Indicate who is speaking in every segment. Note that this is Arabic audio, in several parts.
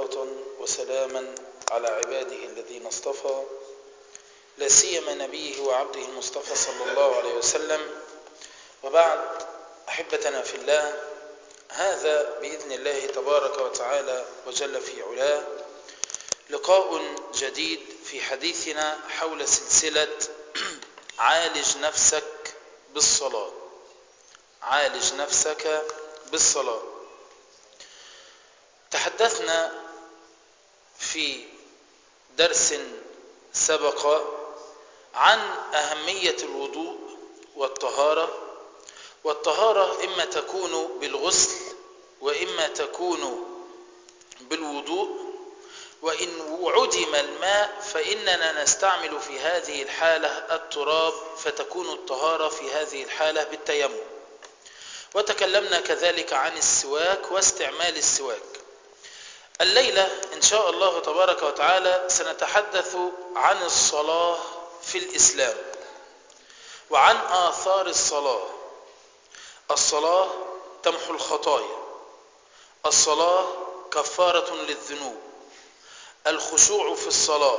Speaker 1: صلاة وسلاما على عباده الذين اصطفى، لا سيما نبيه وعبده المصطفى صلى الله عليه وسلم. وبعد، أحبتنا في الله، هذا بإذن الله تبارك وتعالى وجل في علاه لقاء جديد في حديثنا حول سلسلة عالج نفسك بالصلاة. عالج نفسك بالصلاة. تحدثنا في درس سبق عن أهمية الوضوء والطهارة إما تكون بالغسل وإما تكون بالوضوء، وإن عدم الماء فإننا نستعمل في هذه الحالة التراب، فتكون الطهارة في هذه الحالة بالتيمم. وتكلمنا كذلك عن السواك واستعمال السواك. الليلة إن شاء الله تبارك وتعالى سنتحدث عن الصلاة في الإسلام وعن آثار الصلاة. الصلاة تمحو الخطايا، الصلاة كفارة للذنوب، الخشوع في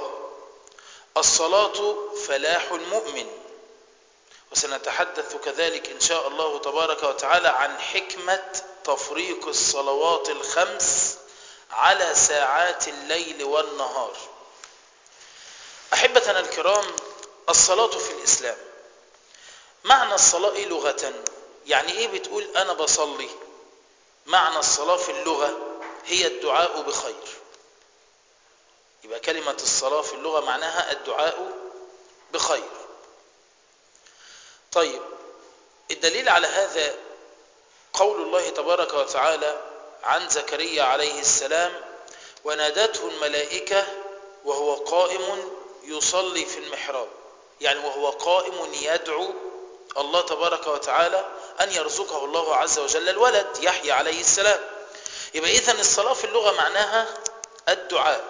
Speaker 1: الصلاة فلاح المؤمن. وسنتحدث كذلك إن شاء الله تبارك وتعالى عن حكمة تفريق الصلوات الخمس على ساعات الليل والنهار. أحبتنا الكرام، الصلاة في الإسلام، معنى الصلاة إيه لغة؟ يعني إيه بتقول أنا بصلي؟ معنى الصلاة في اللغة هي الدعاء بخير. يبقى كلمة الصلاة في اللغة معناها الدعاء بخير. طيب، الدليل على هذا قول الله تبارك وتعالى عن زكريا عليه السلام: ونادته الملائكة وهو قائم يصلي في المحراب، يعني وهو قائم يدعو الله تبارك وتعالى أن يرزقه الله عز وجل الولد يحيى عليه السلام. يبقى إذن الصلاة في اللغة معناها الدعاء.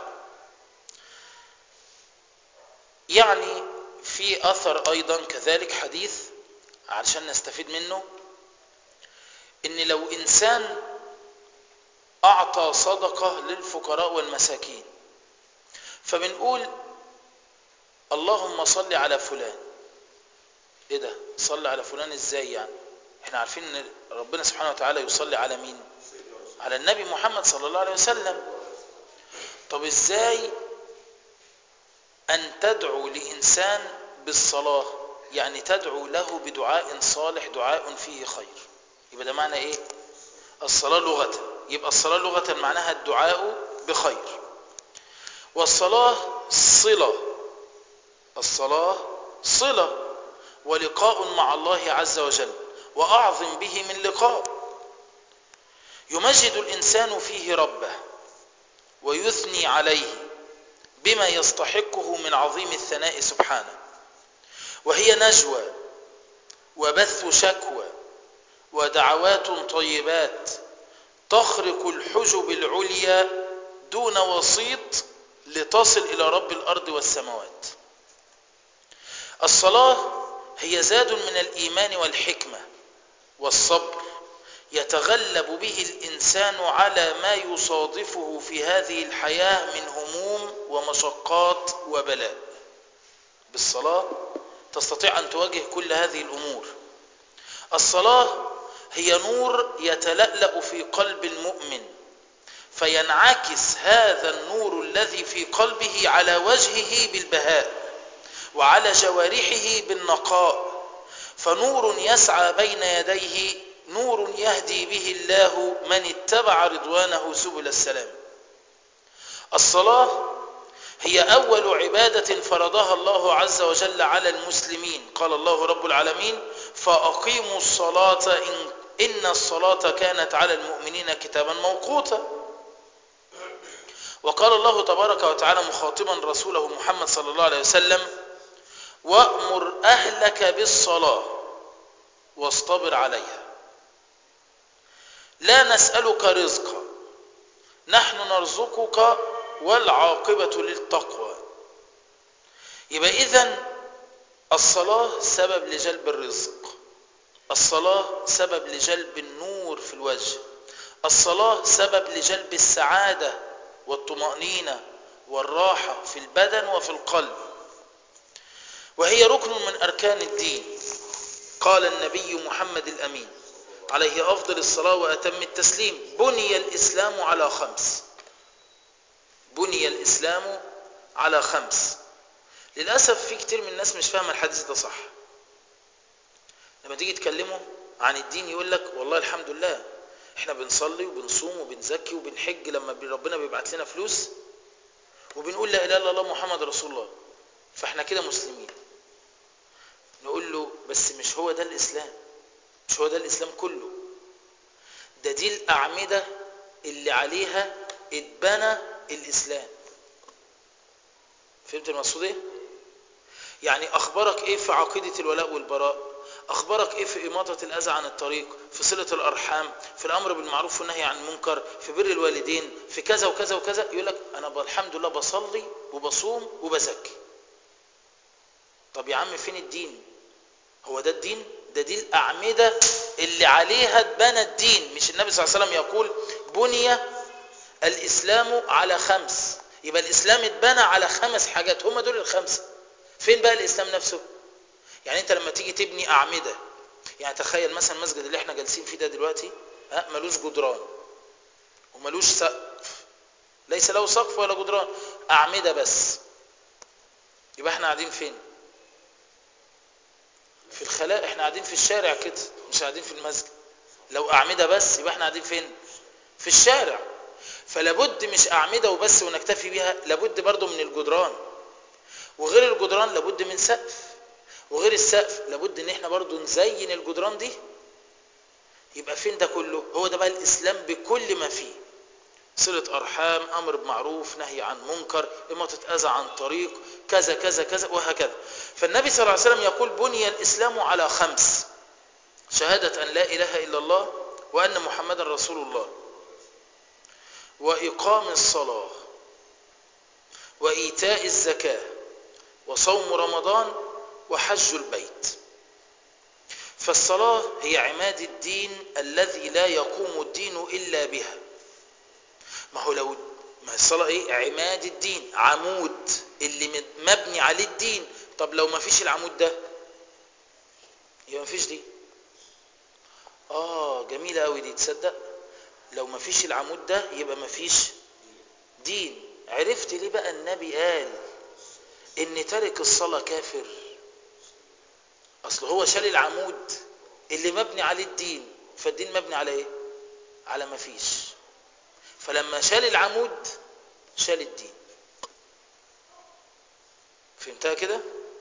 Speaker 1: يعني في أثر أيضا كذلك حديث علشان نستفيد منه، إن لو إنسان أعطى صدقة للفقراء والمساكين، فبنقول اللهم صل على فلان. إيه ده؟ صل على فلان إزاي يعني؟ إحنا عارفين إن ربنا سبحانه وتعالى يصلي على مين؟ على النبي محمد صلى الله عليه وسلم. طب إزاي أن تدعو لإنسان بالصلاة؟ يعني تدعو له بدعاء صالح، دعاء فيه خير. يبقى ده معنى إيه؟ الصلاة لغة. يبقى الصلاة لغة معناها الدعاء بخير. والصلاة صلة، الصلاة صلة ولقاء مع الله عز وجل، وأعظم به من لقاء. يمجد الإنسان فيه ربه ويثني عليه بما يستحقه من عظيم الثناء سبحانه، وهي نجوى وبث شكوى ودعوات طيبات تخرق الحجب العليا دون وسيط لتصل إلى رب الأرض والسماوات. الصلاة هي زاد من الإيمان والحكمة والصبر يتغلب به الإنسان على ما يصادفه في هذه الحياة من هموم ومشقات وبلاء. بالصلاة تستطيع أن تواجه كل هذه الأمور. الصلاة هي نور يتلألأ في قلب المؤمن، فينعكس هذا النور الذي في قلبه على وجهه بالبهاء وعلى جوارحه بالنقاء، فنور يسعى بين يديه، نور يهدي به الله من اتبع رضوانه سبل السلام. الصلاة هي أول عبادة فرضها الله عز وجل على المسلمين. قال الله رب العالمين: فأقيموا الصلاة إن الصلاة كانت على المؤمنين كتابا موقوتا. وقال الله تبارك وتعالى مخاطبا رسوله محمد صلى الله عليه وسلم: وأمر أهلك بالصلاة واصطبر عليها. لا نسألك رزقا نحن نرزقك والعاقبة للتقوى. يبقى إذن الصلاة سبب لجلب الرزق، الصلاة سبب لجلب النور في الوجه، الصلاة سبب لجلب السعادة والطمأنينة والراحة في البدن وفي القلب، وهي ركن من أركان الدين. قال النبي محمد الأمين عليه أفضل الصلاة وأتم التسليم: بني الإسلام على 5. بني الإسلام على 5. للأسف في كتير من الناس مش فاهم الحديث ده صح. لما تيجي تكلمه عن الدين يقول لك والله الحمد لله احنا بنصلي وبنصوم وبنزكي وبنحج لما ربنا بيبعت لنا فلوس، وبنقول لا إله إلا الله محمد رسول الله، فاحنا كده مسلمين. نقول له بس مش هو ده الإسلام، مش هو ده الإسلام كله. دي الأعمدة اللي عليها اتبنى الإسلام. فهمت المقصود ايه؟ يعني أخبارك ايه في عقيدة الولاء والبراء؟ أخبارك ايه في إماطة الأذى عن الطريق، في صلة الأرحام، في الأمر بالمعروف والنهي عن المنكر، في بر الوالدين، في كذا وكذا وكذا؟ يقول لك أنا الحمد لله بصلي وبصوم وبزكي. طب يا عم فين الدين؟ هو ده الدين؟ دي الأعمدة اللي عليها اتبنى الدين. مش النبي صلى الله عليه وسلم يقول بني الإسلام على 5؟ يبقى الإسلام اتبنى على 5 حاجات، هم دول ال5. فين بقى الإسلام نفسه؟ يعني أنت لما تيجي تبني أعمدة، يعني تخيل مثلا المسجد اللي احنا جالسين فيه ده دلوقتي ملوش جدران وملوش سقف، ليس له سقف ولا جدران، أعمدة بس. يبقى احنا قاعدين فين؟ في الخلاء، احنا قاعدين في الشارع كده، مش قاعدين في المسجد. لو أعمدة بس يبقى احنا قاعدين فين؟ في الشارع. فلابد مش أعمدة وبس ونكتفي بها، لابد برضو من الجدران، وغير الجدران لابد من سقف، وغير السقف لابد ان احنا برضو نزين الجدران دي. يبقى فين ده كله؟ هو ده بقى الإسلام بكل ما فيه: صلة أرحام، أمر بمعروف، نهي عن منكر، إماطة أذى عن طريق، كذا كذا كذا وهكذا. فالنبي صلى الله عليه وسلم يقول بني الإسلام على 5: شهادة أن لا إله إلا الله وأن محمدا رسول الله، وإقام الصلاة، وإيتاء الزكاة، وصوم رمضان، وحج البيت. فالصلاة هي عماد الدين الذي لا يقوم الدين إلا بها. ما الصلاة ايه؟ عماد الدين، عمود اللي مبني عليه الدين. طب لو ما فيش العمود ده يبقى ما فيش دين. جميلة قوي دي، تصدق؟ لو ما فيش العمود ده يبقى ما فيش دين. عرفت ليه بقى النبي قال ان تارك الصلاة كافر؟ اصل هو شال العمود اللي مبني عليه الدين، فالدين مبني على ايه؟ على ما فيش. فلما شال العمود شال الدين. فهمتها كده؟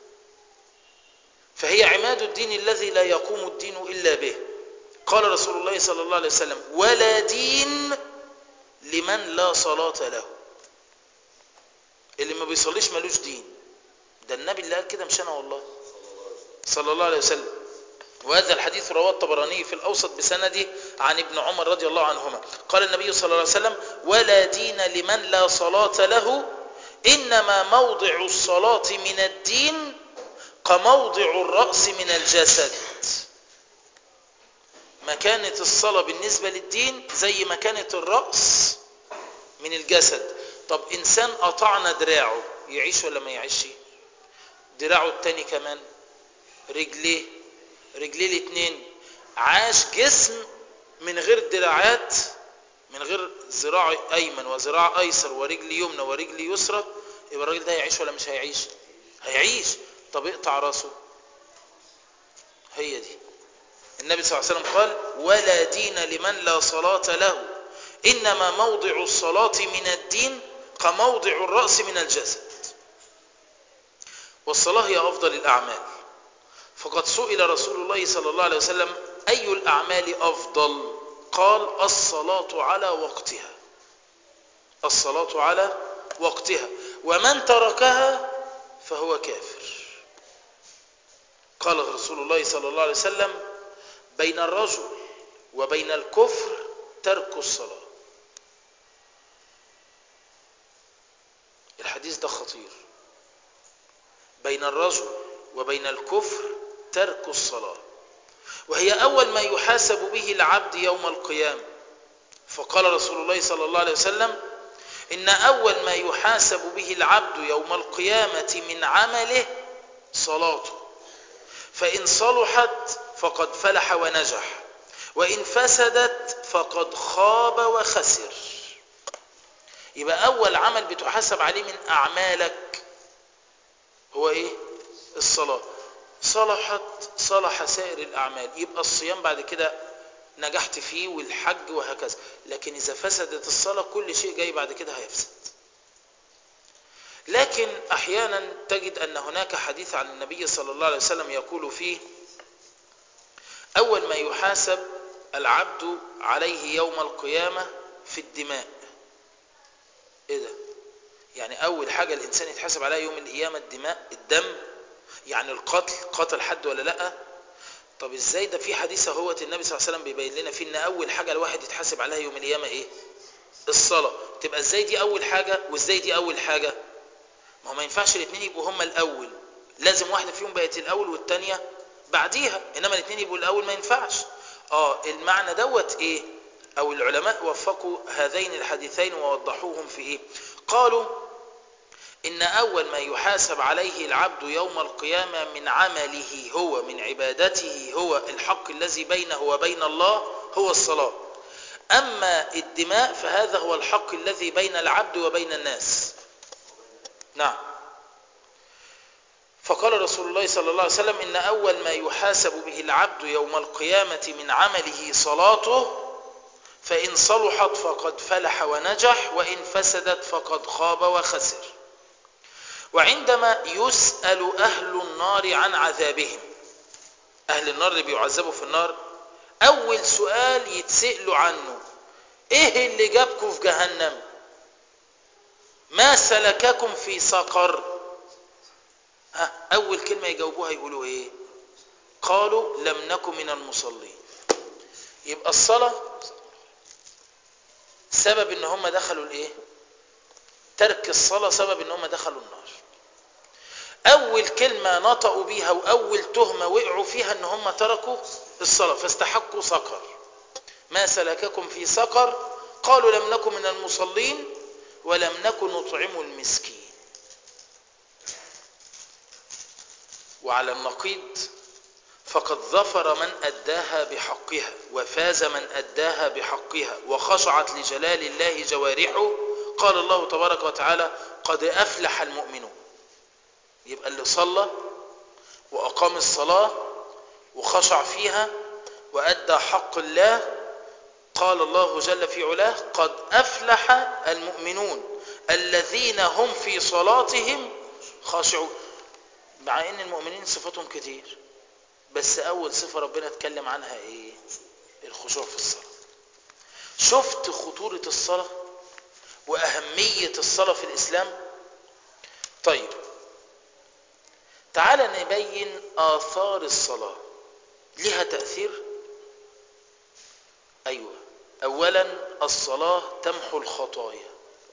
Speaker 1: فهي عماد الدين الذي لا يقوم الدين إلا به. قال رسول الله صلى الله عليه وسلم: ولا دين لمن لا صلاة له. اللي ما بيصليش ملوش دين. ده النبي اللي قال كده، مش أنا والله، صلى الله عليه وسلم. وهذا الحديث رواه الطبراني في الأوسط بسنده عن ابن عمر رضي الله عنهما قال النبي صلى الله عليه وسلم: ولا دين لمن لا صلاة له، إنما موضع الصلاة من الدين كموضع الرأس من الجسد. مكانة الصلاة بالنسبة للدين زي مكانة الرأس من الجسد. طب إنسان قطعنا دراعه يعيش ولا ما يعيش؟ دراعه التاني كمان، رجليه الاتنين، عاش جسم من غير دراعات، من غير ذراع أيمن وذراع أيسر ورجل يمنى ورجل يسرى، يبقى الراجل ده يعيش ولا مش هيعيش؟ هيعيش. طب اقطع راسه. هي دي النبي صلى الله عليه وسلم قال: ولا دين لمن لا صلاة له، إنما موضع الصلاة من الدين كموضع الرأس من الجسد. والصلاة هي أفضل الأعمال. فقد سئل رسول الله صلى الله عليه وسلم: أي الأعمال أفضل؟ قال: الصلاة على وقتها. الصلاة على وقتها، ومن تركها فهو كافر. قال رسول الله صلى الله عليه وسلم: بين الرجل وبين الكفر ترك الصلاة. الحديث ده خطير. بين الرجل وبين الكفر ترك الصلاة، وهي أول ما يحاسب به العبد يوم القيامة. فقال رسول الله صلى الله عليه وسلم: إن أول ما يحاسب به العبد يوم القيامة من عمله صلاته، فإن صلحت فقد فلح ونجح، وإن فسدت فقد خاب وخسر. يبقى أول عمل بتحاسب عليه من أعمالك هو إيه؟ الصلاة. صلحت صلح سائر الأعمال، يبقى الصيام بعد كده نجحت فيه، والحج وهكذا. لكن إذا فسدت الصلاة كل شيء جاي بعد كده هيفسد. لكن أحيانا تجد أن هناك حديث عن النبي صلى الله عليه وسلم يقول فيه: أول ما يحاسب العبد عليه يوم القيامة في الدماء. إيه ده؟ يعني أول حاجة الإنسان يتحاسب عليها يوم القيامة الدماء، الدم، يعني القتل، قتل حد ولا لأ؟ طب إزاي ده؟ في حديث هو النبي صلى الله عليه وسلم بيبين لنا فيه إن أول حاجة الواحد يتحاسب عليها يوم القيامة إيه؟ الصلاة. تبقى إزاي دي أول حاجة وإزاي دي أول حاجة؟ ما هو ما ينفعش الاثنين يبقوا هما الأول، لازم واحدة فيهم بقت الأول والتانية بعديها، إنما الاثنين يبقوا الأول ما ينفعش. المعنى دوت إيه؟ أو العلماء وفقوا هذين الحديثين ووضحوهم في إيه؟ قالوا إن أول ما يحاسب عليه العبد يوم القيامة من عمله هو، من عبادته هو، الحق الذي بينه وبين الله هو الصلاة. أما الدماء فهذا هو الحق الذي بين العبد وبين الناس. نعم. فقال رسول الله صلى الله عليه وسلم: إن أول ما يحاسب به العبد يوم القيامة من عمله صلاته، فإن صلحت فقد فلح ونجح، وإن فسدت فقد خاب وخسر. وعندما يسأل أهل النار عن عذابهم، أهل النار اللي بيعذبوا في النار، أول سؤال يتسألوا عنه: إيه اللي جابكم في جهنم؟ ما سلككم في سقر؟ أول كلمة يجاوبوها يقولوا إيه؟ قالوا: لم نكن من المصلين. يبقى الصلاة سبب إن هم دخلوا الإيه؟ ترك الصلاة سبب إن هم دخلوا النار. أول كلمة نطقوا بيها وأول تهمة وقعوا فيها إن هم تركوا الصلاة فاستحقوا سقر. ما سلككم في سقر؟ قالوا: لم نكن من المصلين ولم نكن نطعم المسكين. وعلى النقيض: فقد ظفر من أداها بحقها، وفاز من أداها بحقها، وخشعت لجلال الله جوارحه. قال الله تبارك وتعالى: قد أفلح المؤمنون. يبقى اللي صلى وأقام الصلاة وخشع فيها وأدى حق الله، قال الله جل في علاه: قد أفلح المؤمنون الذين هم في صلاتهم خاشعون. مع ان المؤمنين صفاتهم كتير، بس اول صفة ربنا اتكلم عنها ايه؟ الخشوع في الصلاة. شفت خطورة الصلاة واهمية الصلاة في الاسلام؟ طيب تعال نبين آثار الصلاة. لها تأثير؟ ايوه. اولا الصلاة تمحو الخطايا.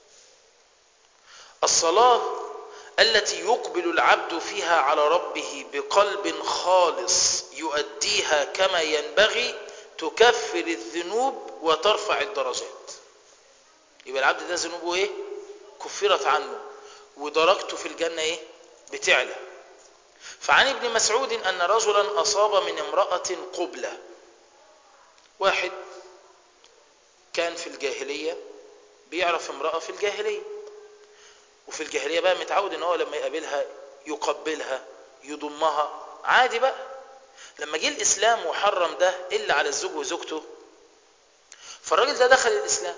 Speaker 1: الصلاة التي يقبل العبد فيها على ربه بقلب خالص يؤديها كما ينبغي تكفر الذنوب وترفع الدرجات. يبقى العبد ده ذنوبه ايه؟ كفرت عنه، ودرجته في الجنة ايه؟ بتعلى. فعن ابن مسعود أن رجلا أصاب من امرأة قبلة. واحد كان في الجاهلية بيعرف امرأة في الجاهلية، وفي الجاهلية بقى متعود ان هو لما يقابلها يقبلها يضمها عادي بقى. لما جه الاسلام وحرم ده الا على الزوج وزوجته، فالراجل ده دخل الاسلام،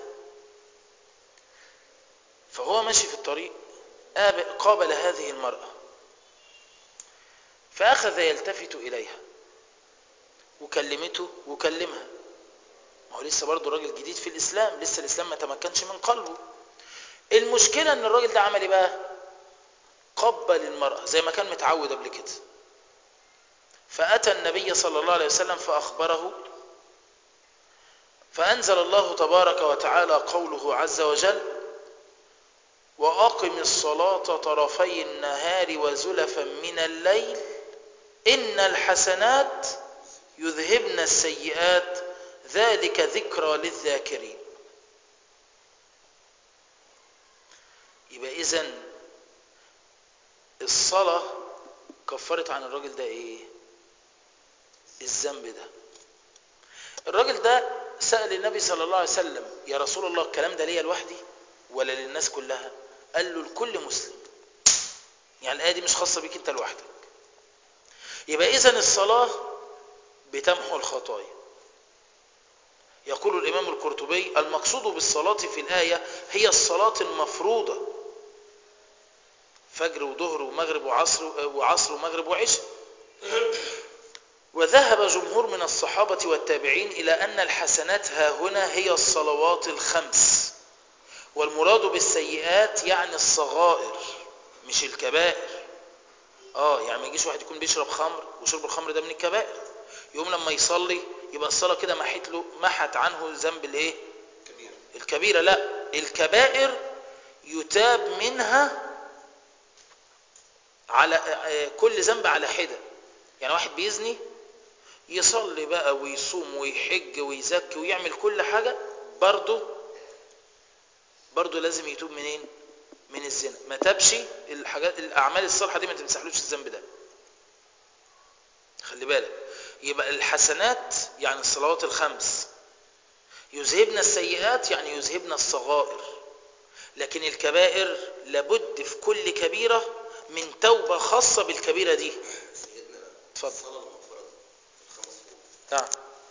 Speaker 1: فهو ماشي في الطريق قابل هذه المرأة، فاخذ يلتفت اليها وكلمته وكلمها. ما هو لسه برضه راجل جديد في الاسلام، لسه الاسلام ما تمكنش من قلبه. المشكلة ان الراجل ده عمل ايه بقى؟ قبل المرأة زي ما كان متعود قبل كده. فأتى النبي صلى الله عليه وسلم فأخبره، فأنزل الله تبارك وتعالى قوله عز وجل: وأقم الصلاة طرفي النهار وزلفا من الليل إن الحسنات يذهبن السيئات ذلك ذكرى للذاكرين. يبقى إذن الصلاة كفرت عن الراجل ده ايه؟ الذنب ده. الراجل ده سأل النبي صلى الله عليه وسلم: يا رسول الله الكلام ده ليا لوحدي ولا للناس كلها؟ قال له: لكل مسلم. يعني الآية دي مش خاصة بيك انت لوحدك. يبقى إذن الصلاة بتمحو الخطايا. يقول الإمام القرطبي: المقصود بالصلاة في الآية هي الصلاة المفروضة، فجر وظهر ومغرب وعصر ومغرب وعشاء. وذهب جمهور من الصحابة والتابعين إلى أن الحسنات هاهنا هي الصلوات الخمس، والمراد بالسيئات يعني الصغائر مش الكبائر. يعني ما يجيش واحد يكون بيشرب خمر وشرب الخمر ده من الكبائر، يوم لما يصلي يبقى الصلاة كده محت عنه ذنب الايه؟ الكبيرة. لا، الكبائر يتاب منها على كل ذنب على حدة. يعني واحد بيزني يصلي بقى ويصوم ويحج ويزكي ويعمل كل حاجة، برضو لازم يتوب منين؟ من الزنا. ما تابش الأعمال الصالحة دي ما تمسحلوش الذنب ده. خلي بالك، يبقى الحسنات يعني الصلوات الخمس يذهبنا السيئات يعني يذهبنا الصغائر، لكن الكبائر لابد في كل كبيرة من توبة خاصة بالكبيرة دي.
Speaker 2: سيدنا
Speaker 1: اتفضل.
Speaker 2: الصلاة المفروضة في الخمس فروض.
Speaker 1: نعم.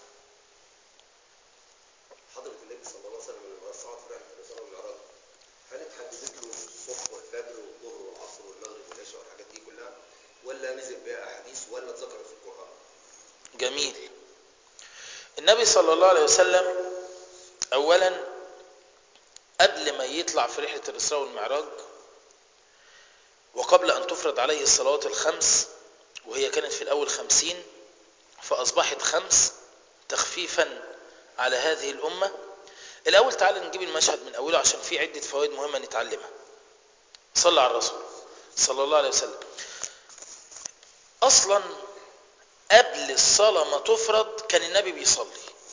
Speaker 2: حضرة النبي صلى الله عليه وسلم لما صعد في رحلة الإسراء والمعراج، هل اتحددت له الصبح والفجر والظهر والعصر والمغرب والعشاء والحاجات دي كلها، ولا نزل بها أحاديث، ولا اتذكرت في القرآن؟
Speaker 1: جميل. النبي صلى الله عليه وسلم أولا قبل ما يطلع في رحلة الإسراء والمعراج، وقبل أن تفرض عليه الصلوات الخمس، وهي كانت في الأول 50 فأصبحت 5 تخفيفا على هذه الأمة. الأول تعالى نجيب المشهد من أوله عشان فيه عدة فوائد مهمة نتعلمها. صلى على الرسول صلى الله عليه وسلم. أصلا قبل الصلاة ما تفرض كان النبي بيصلي.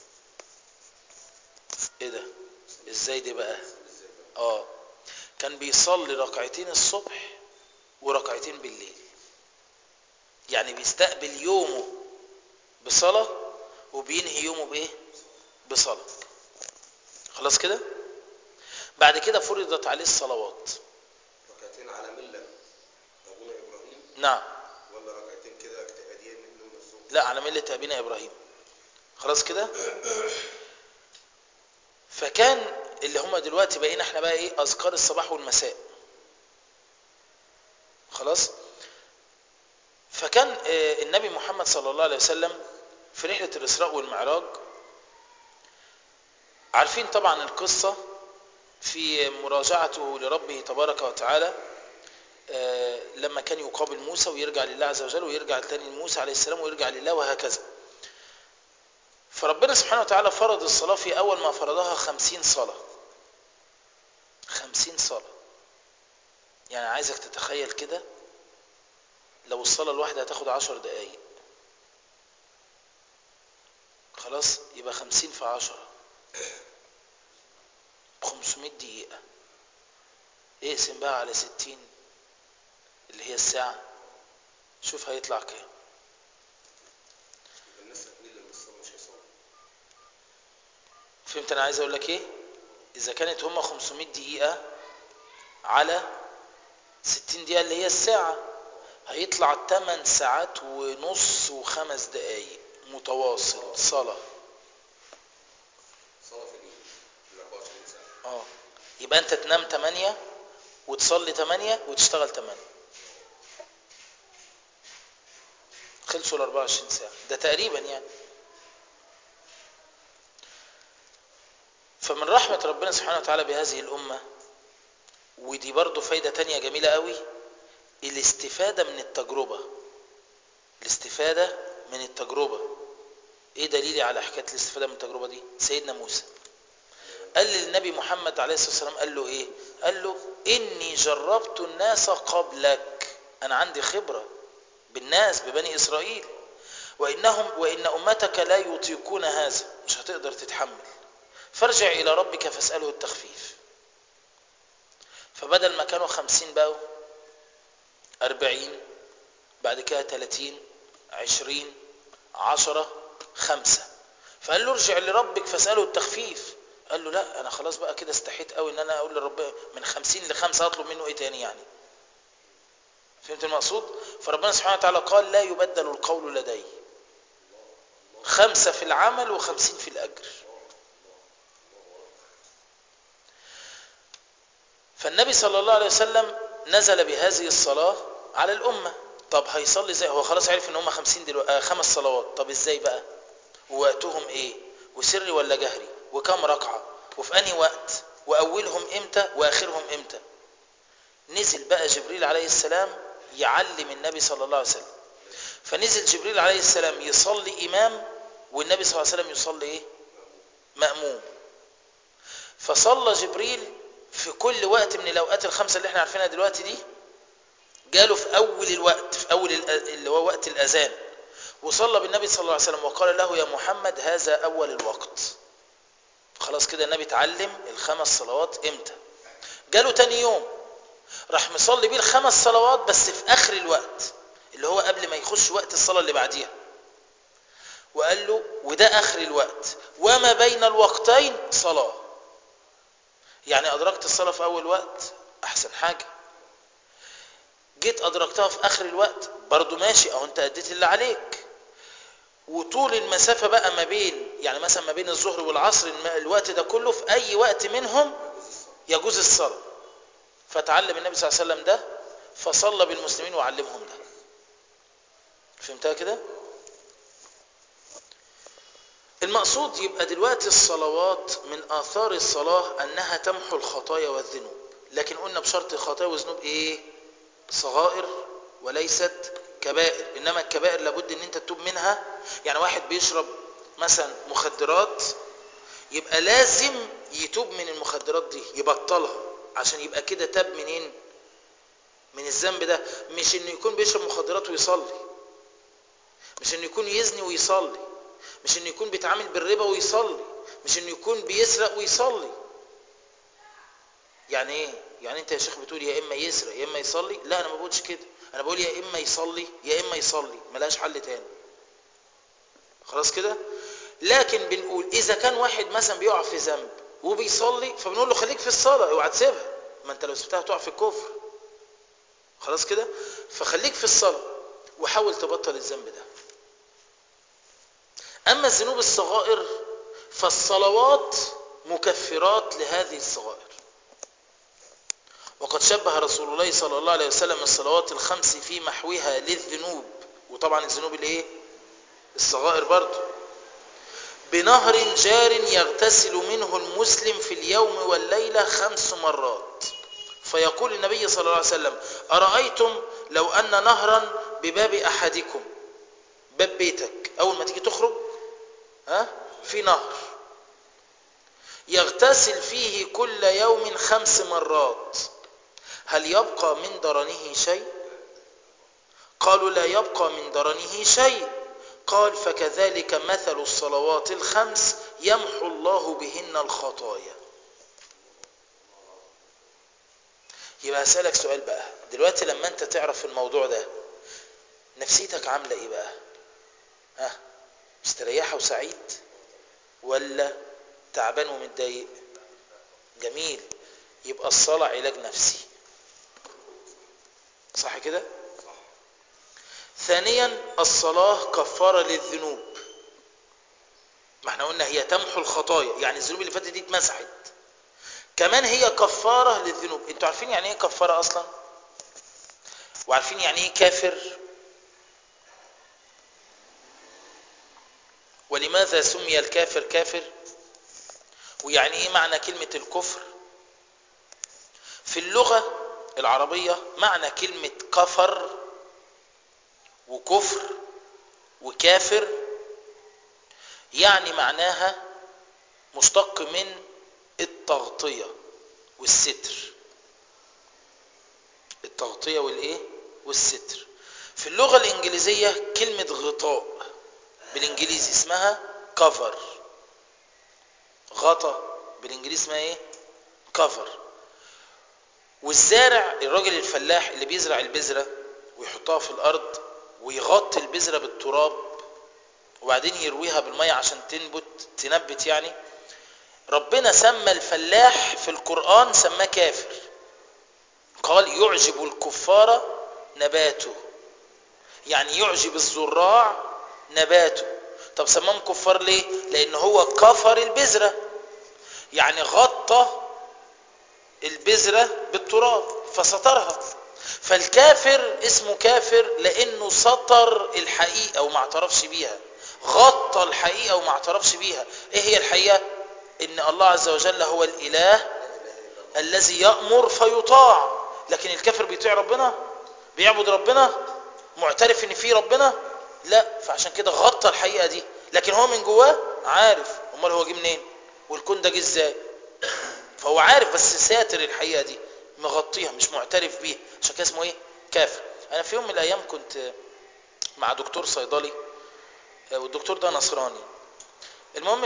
Speaker 1: إيه ده؟ إزاي دي بقى؟ كان بيصلي ركعتين الصبح وركعتين بالليل. يعني بيستقبل يومه بصلاة وبينهي يومه بإيه؟ بصلاة. خلاص كده؟ بعد كده فرضت عليه الصلوات.
Speaker 2: ركعتين على ملة أبونا إبراهيم؟
Speaker 1: نعم.
Speaker 2: ولا ركعتين كده اجتهاديين منهم نفسهم؟
Speaker 1: لا، على ملة أبينا إبراهيم. خلاص كده؟ فكان اللي هم دلوقتي بقينا احنا بقى ايه؟ أذكار الصباح والمساء. خلاص؟ فكان النبي محمد صلى الله عليه وسلم في رحلة الإسراء والمعراج، عارفين طبعا القصة في مراجعته لربه تبارك وتعالى، لما كان يقابل موسى ويرجع لله عز وجل ويرجع تاني لموسى عليه السلام ويرجع لله وهكذا. فربنا سبحانه وتعالى فرض الصلاة في أول ما فرضها 50 صلاة. 50 صلاة. يعني عايزك تتخيل كده، لو الصلاة الواحدة هتاخد 10 دقايق، خلاص يبقى 50 في 10 500 دقيقة. اقسم بقى على 60 اللي هي الساعة، شوف هيطلع كام.
Speaker 2: الناس هتميل للصلاة مش هيصلي.
Speaker 1: فهمت انا عايز اقول لك ايه؟ اذا كانت هم 500 دقيقة على 60 دقيقة اللي هي الساعة، هيطلع 8 ساعات ونص و5 دقايق متواصل صلاة.
Speaker 2: صلاة في اليوم ال 24 ساعة.
Speaker 1: يبقى انت تنام 8 وتصلي 8 وتشتغل 8، خلصوا ال 24 ساعة ده تقريبا يعني. فمن رحمة ربنا سبحانه وتعالى بهذه الأمة، ودي برضو فايدة تانية جميلة قوي، الاستفادة من التجربة. الاستفادة من التجربة. ايه دليلي على حكاية الاستفادة من التجربة دي؟ سيدنا موسى قال للنبي محمد عليه الصلاة والسلام، قال له ايه؟ قال له: اني جربت الناس قبلك. انا عندي خبرة بالناس ببني اسرائيل، وان امتك لا يطيقون هذا، مش هتقدر تتحمل، فارجع الى ربك فاسأله التخفيف. فبدل ما كانوا 50 بقوا 40، بعد كده 30، 20، 10، 5. فقال له ارجع لربك فاسأله التخفيف. قال له لا انا خلاص بقى كده استحيت قوي ان انا اقول لرب من 50 ل5 اطلب منه ايه تاني يعني. فهمت المقصود؟ فربنا سبحانه وتعالى قال لا يبدل القول لدي، 5 في العمل و50 في الأجر. فالنبي صلى الله عليه وسلم نزل بهذه الصلاة على الأمة. طب هيصلي ازاي؟ هو خلاص عرف ان هم 50 دلوقتي 5 صلوات. طب ازاي بقى؟ ووقتهم ايه؟ وسري ولا جهري؟ وكم ركعة؟ وفي انهي وقت؟ واولهم امتى واخرهم امتى؟ نزل بقى جبريل عليه السلام يعلم النبي صلى الله عليه وسلم. فنزل جبريل عليه السلام يصلي إمام، والنبي صلى الله عليه وسلم يصلي إيه؟ مأموم. فصلى جبريل في كل وقت من الأوقات ال5 اللي احنا عارفينها دلوقتي دي، جاله في أول الوقت، في أول اللي هو وقت الأذان، وصلى بالنبي صلى الله عليه وسلم وقال له يا محمد هذا أول الوقت. خلاص كده النبي اتعلم ال5 صلوات امتى. جاله تاني يوم راح مصلي بيه ال5 صلوات بس في آخر الوقت اللي هو قبل ما يخش وقت الصلاة اللي بعديها، وقال له وده آخر الوقت وما بين الوقتين صلاة. يعني أدركت الصلاة في أول وقت أحسن حاجة، جيت أدركتها في آخر الوقت برضو ماشي، أو أنت أديت اللي عليك. وطول المسافة بقى ما بين، يعني مثلا ما بين الظهر والعصر، الوقت ده كله في أي وقت منهم يجوز الصلاة. فتعلم النبي صلى الله عليه وسلم ده فصلى بالمسلمين وعلمهم ده. فهمتها كده؟ المقصود يبقى دلوقتي الصلوات من آثار الصلاة أنها تمحو الخطايا والذنوب، لكن قلنا بشرط الخطايا والذنوب إيه؟ صغائر وليست كبائر. إنما الكبائر لابد أن أنت تتوب منها. يعني واحد بيشرب مثلا مخدرات، يبقى لازم يتوب من المخدرات دي يبطلها، عشان يبقى كده تاب منين؟ من الذنب ده. مش إنه يكون بيشرب مخدرات ويصلي، مش إنه يكون يزني ويصلي، مش انه يكون بيتعامل بالربا ويصلي، مش انه يكون بيسرق ويصلي. يعني ايه؟ يعني انت يا شيخ بتقول يا اما يسرق يا اما يصلي؟ لا انا ما بقولش كده، انا بقول يا اما يصلي يا اما يصلي، ملهاش حل تاني. خلاص كده؟ لكن بنقول اذا كان واحد مثلا بيقع في ذنب وبيصلي، فبنقول له خليك في الصلاة، اوعى تسيبها، ما انت لو سبتها تقع في الكفر. خلاص كده؟ فخليك في الصلاة وحاول تبطل الذنب ده. أما الذنوب الصغائر فالصلوات مكفرات لهذه الصغائر. وقد شبه رسول الله صلى الله عليه وسلم الصلوات ال5 في محوها للذنوب، وطبعا الذنوب الايه؟ الصغائر برضو، بنهر جار يغتسل منه المسلم في اليوم والليلة 5 مرات. فيقول النبي صلى الله عليه وسلم أرأيتم لو أن نهرا بباب أحدكم، باب بيتك أول ما تيجي تخرج في نهر يغتسل فيه كل يوم 5 مرات، هل يبقى من درنه شيء؟ قالوا لا يبقى من درنه شيء. قال فكذلك مثل الصلوات ال5 يمحو الله بهن الخطايا. يبقى أسألك سؤال بقى دلوقتي، لما انت تعرف الموضوع ده نفسيتك عاملة ايه بقى؟ مستريحة وسعيد ولا تعبان ومتضايق؟ جميل، يبقى الصلاة علاج نفسي، صح كده؟ ثانيا الصلاة كفارة للذنوب، ما احنا قلنا هي تمحو الخطايا، يعني الذنوب اللي فاتت دي اتمسحت، كمان هي كفارة للذنوب. انتوا عارفين يعني ايه كفارة اصلا؟ وعارفين يعني ايه كافر؟ ولماذا سمي الكافر كافر؟ ويعني ايه معنى كلمة الكفر؟ في اللغة العربية معنى كلمة كفر وكفر وكافر يعني معناها مشتق من التغطية والستر. التغطية والايه؟ والستر. في اللغة الانجليزية كلمة غطاء بالانجليزي اسمها cover، غطا بالانجليزي اسمها ايه؟ cover. والزارع الراجل الفلاح اللي بيزرع البذرة ويحطها في الارض ويغطي البذرة بالتراب وبعدين يرويها بالمية عشان تنبت يعني، ربنا سمى الفلاح في القرآن سماه كافر، قال يعجب الكفار نباته، يعني يعجب الزراع نباته. طب سماهم كفار ليه؟ لان هو كفر البذرة، يعني غطى البذرة بالتراب فسترها. فالكافر اسمه كافر لانه سطر الحقيقة وما اعترفش بيها، غطى الحقيقة وما اعترفش بيها. ايه هي الحقيقة؟ ان الله عز وجل هو الاله الذي يأمر فيطاع. لكن الكافر بيطيع ربنا، بيعبد ربنا، معترف ان في ربنا؟ لا. فعشان كده غطى الحقيقة دي، لكن هو من جواه عارف. امال هو جه منين؟ والكون ده جه ازاي؟ فهو عارف بس ساتر الحقيقة دي، مغطيها، مش معترف بيها. عشان كده اسمه ايه؟ كافر. انا في يوم من الايام كنت مع دكتور صيدلي، والدكتور ده نصراني. المهم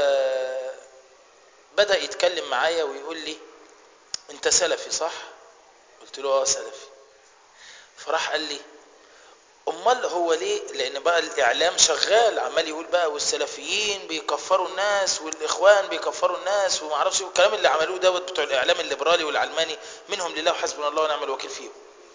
Speaker 1: بدأ يتكلم معايا ويقول لي انت سلفي صح؟ قلت له اه سلفي. فراح قال لي امال هو ليه؟ لان بقى الاعلام شغال عمال يقول بقى والسلفيين بيكفروا الناس والاخوان بيكفروا الناس وما اعرفش والكلام اللي عملوه دوت بتوع الاعلام الليبرالي والعلماني، منهم لله وحسبنا الله ونعم الوكيل فيهم.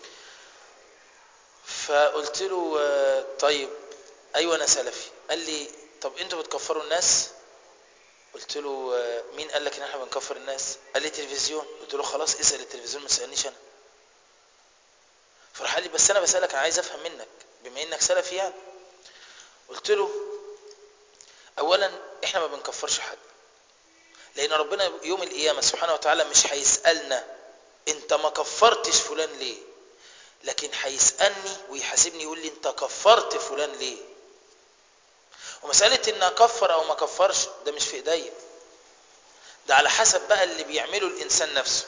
Speaker 1: فقلت له طيب ايوه انا سلفي. قال لي طب انتوا بتكفروا الناس؟ قلت له مين قال لك ان احنا بنكفر الناس؟ قال لي تلفزيون. قلت له خلاص اسال التلفزيون ما تسالنيش انا. فراح قال لي بس انا بسالك، انا عايز افهم منك بما انك سلفي يعني. قلت له اولا احنا ما بنكفرش حد، لان ربنا يوم القيامه سبحانه وتعالى مش هيسالنا انت ما كفرتش فلان ليه، لكن هيسالني ويحاسبني يقول لي انت كفرت فلان ليه. ومساله ان اكفر او ما اكفرش ده مش في ايديا، ده على حسب بقى اللي بيعمله الانسان نفسه.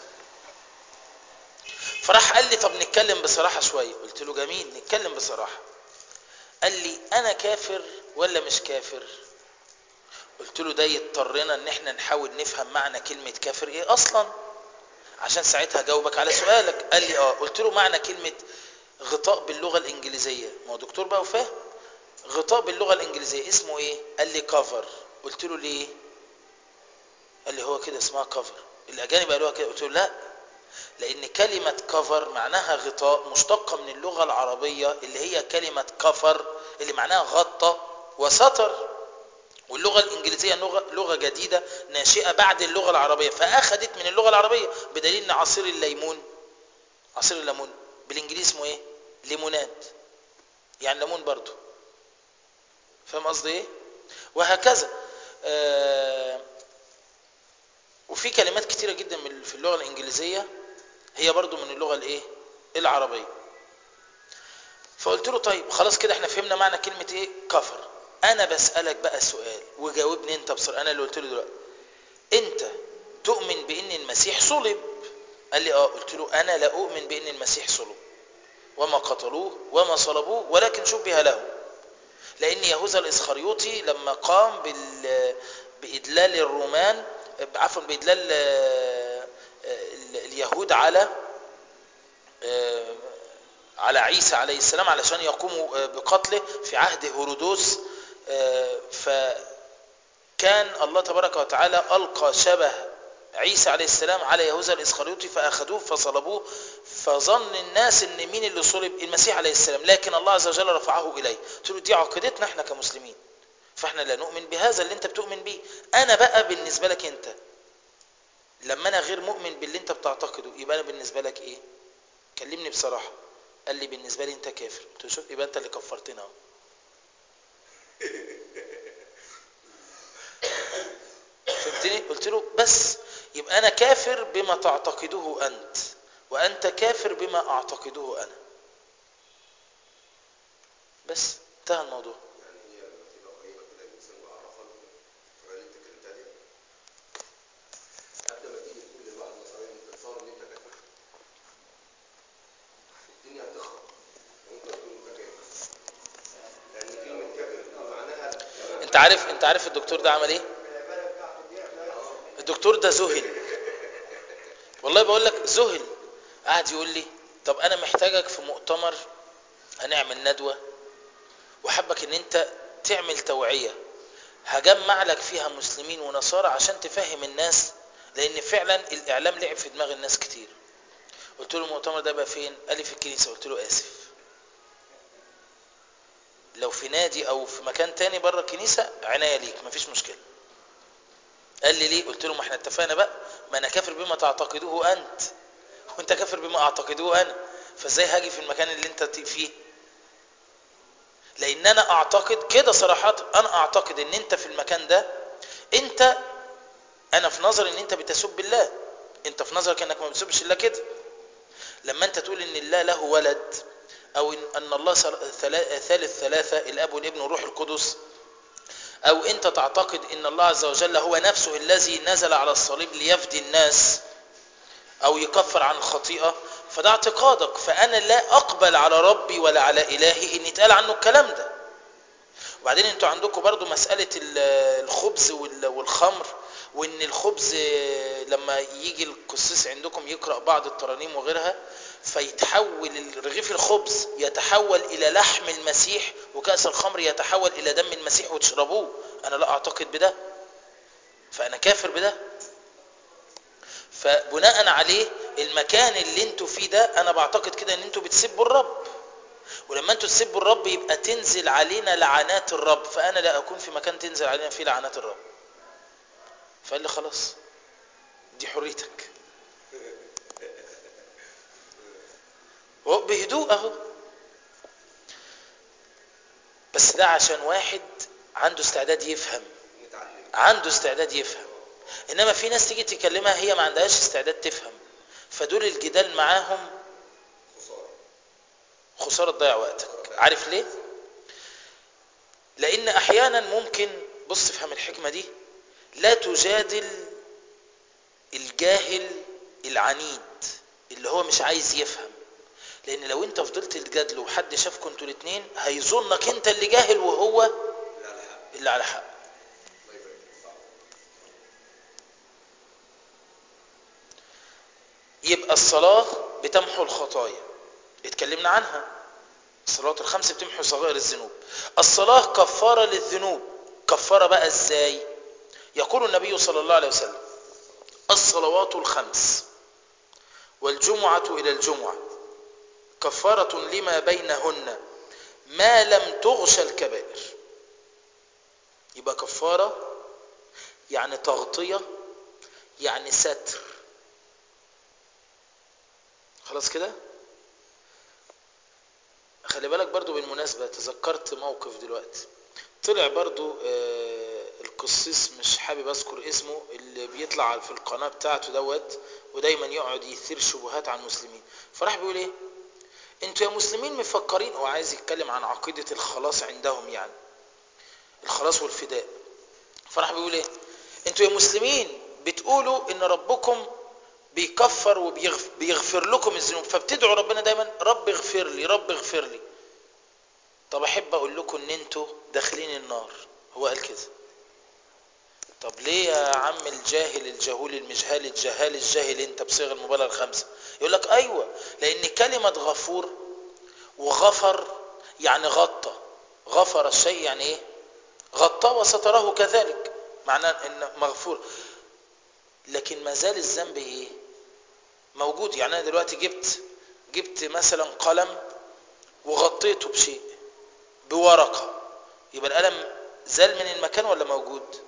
Speaker 1: فراح قال لي طب نتكلم بصراحه شويه. قلت له جميل نتكلم بصراحه. قال لي انا كافر ولا مش كافر؟ قلت له ده يضطرنا ان احنا نحاول نفهم معنى كلمة كافر ايه اصلا عشان ساعتها جاوبك على سؤالك. قال لي اه. قلت له معنى كلمة غطاء باللغة الانجليزية، ما هو دكتور بقى وفاهم، غطاء باللغة الانجليزية اسمه ايه؟ قال لي كفر. قلت له ليه؟ قال لي هو كده اسمها كفر، الاجانب قالوها كده. قلت له لا، لان كلمة كفر معناها غطاء، مشتقة من اللغة العربية اللي هي كلمة كفر اللي معناها غطى وستر. واللغة الإنجليزية لغة جديدة ناشئة بعد اللغة العربية، فأخذت من اللغة العربية، بدليل أن عصير الليمون بالإنجليزي اسمه إيه؟ ليموناد، يعني ليمون برضو. فاهم قصدي إيه؟ وهكذا. وفي كلمات كتيرة جدا في اللغة الإنجليزية هي برضو من اللغة الإيه؟ العربية. فقلت له طيب خلاص كده احنا فهمنا معنى كلمة إيه؟ كفر. أنا بسألك بقى سؤال وجاوبني أنت بسرعة. أنا اللي قلت له دلوقتي انت تؤمن بان المسيح صلب؟ قال لي اه. قلت له انا لا اؤمن بان المسيح صلب وما قتلوه وما صلبوه ولكن شبه له، لان يهوذا الاسخريوطي لما قام بادلال الرومان، عفوا بادلال اليهود على عيسى عليه السلام علشان يقوموا بقتله في عهد هيرودوس، فكان الله تبارك وتعالى ألقى شبه عيسى عليه السلام على يهوذا الإسخريوطي فأخذوه فصلبوه، فظن الناس ان مين اللي صلب؟ المسيح عليه السلام، لكن الله عز وجل رفعه إليه. قلت له دي عقيدتنا احنا كمسلمين، فاحنا لا نؤمن بهذا اللي انت بتؤمن به. انا بقى بالنسبة لك انت لما انا غير مؤمن باللي انت بتعتقده يبقى انا بالنسبة لك ايه؟ كلمني بصراحة. قال لي بالنسبة لي انت كافر. قلت له شوف يبقى انت اللي كفرتنا. فهمتني؟ قلت له بس يبقى انا كافر بما تعتقده انت وانت كافر بما اعتقده انا، بس انتهى الموضوع.
Speaker 2: يعني هي لما تبقى قريبه كده الانسان بعرفها له الطريقه اللي انت اتكلمت عليها قبل ما تيجي تقول لواحد نصراني انت تصور ان انت كافر، الدنيا هتخرب وانت تقول انت كافر، لان كلمه كافر معناها
Speaker 1: انت عارف الدكتور ده عمل ايه؟ الدكتور ده ذهل، والله بقول لك ذهل. قعد يقول لي طب انا محتاجك في مؤتمر، هنعمل ندوة وحبك ان انت تعمل توعية هجمع لك فيها مسلمين ونصارى عشان تفهم الناس، لان فعلا الاعلام لعب في دماغ الناس كتير. قلت له المؤتمر ده بقى فين؟ قال لي في الكنيسة. قلت له اسف، لو في نادي او في مكان تاني بره الكنيسة عناية ليك مفيش مشكلة. قال لي ليه؟ قلت له ما احنا اتفقنا بقى، ما انا كافر بما تعتقدوه انت وانت كافر بما اعتقدوه انا، فازاي هاجي في المكان اللي انت فيه؟ لان انا اعتقد كده صراحة، انا اعتقد ان انت في المكان ده انت، انا في نظري ان انت بتسب الله، انت في نظرك انك ما بتسبش الله كده. لما انت تقول ان الله له ولد، او ان الله ثالث ثلاثة، الاب والابن والروح القدس، او انت تعتقد ان الله عز وجل هو نفسه الذي نزل على الصليب ليفدي الناس او يكفر عن الخطيئة، فده اعتقادك. فانا لا اقبل على ربي ولا على الهي ان يتقال عنه الكلام ده. وبعدين انتوا عندكم برضو مسألة الخبز والخمر، وان الخبز لما يجي القسيس عندكم يقرأ بعض الترانيم وغيرها فيتحول رغيف الخبز يتحول الى لحم المسيح، وكأس الخمر يتحول الى دم المسيح وتشربوه. انا لا اعتقد بده، فانا كافر بده. فبناء عليه المكان اللي انتوا فيه ده انا بعتقد كده ان انتوا بتسبوا الرب، ولما انتوا تسبوا الرب يبقى تنزل علينا لعنات الرب، فانا لا اكون في مكان تنزل علينا فيه لعنات الرب. فقال لي خلاص دي حريتك. هو بهدوء اهو، بس ده عشان واحد عنده استعداد يفهم، عنده استعداد يفهم. انما في ناس تيجي تكلمها هي ما عندهاش استعداد تفهم، فدول الجدال معاهم خسارة تضيع وقتك. عارف ليه؟ لان احيانا ممكن، بص افهم الحكمة دي، لا تجادل الجاهل العنيد اللي هو مش عايز يفهم، لان لو انت فضلت تجادله وحد شافكم انتوا الاثنين هيظنك انت اللي جاهل وهو اللي على حق. يبقى الصلاة بتمحو الخطايا، اتكلمنا عنها، الصلوات الخمس بتمحو صغائر الذنوب. الصلاة كفارة للذنوب. كفارة بقى ازاي؟ يقول النبي صلى الله عليه وسلم الصلوات الخمس والجمعة إلى الجمعة كفارة لما بينهن ما لم تغش الكبائر. يبقى كفارة يعني تغطية، يعني ستر. خلاص كده؟ خلي بالك برضو بالمناسبة، تذكرت موقف دلوقتي، طلع برضو القسيس مش حابب اذكر اسمه اللي بيطلع في القناة بتاعته دوت ودايما يقعد يثير شبهات عن المسلمين، فراح بيقول ايه؟ انتوا يا مسلمين مفكرين، هو عايز يتكلم عن عقيدة الخلاص عندهم، يعني الخلاص والفداء. فراح بيقول ايه؟ انتوا يا مسلمين بتقولوا ان ربكم بيكفر وبيغفر لكم الذنوب، فبتدعوا ربنا دايما رب اغفر لي رب اغفر لي. طب احب اقول لكم ان انتوا داخلين النار. هو قال كده. طب ليه يا عم الجاهل الجهول المجهال الجهال الجاهل انت بصيغ المبالغه الخمسه؟ يقول لك ايوه، لان كلمه غفور وغفر يعني غطى، غفر الشيء يعني ايه؟ غطى وستره كذلك، معناه ان مغفور. لكن ما زال الذنب ايه؟ موجود. يعني انا دلوقتي جبت مثلا قلم وغطيته بشيء، بورقة، يبقى القلم زال من المكان ولا موجود؟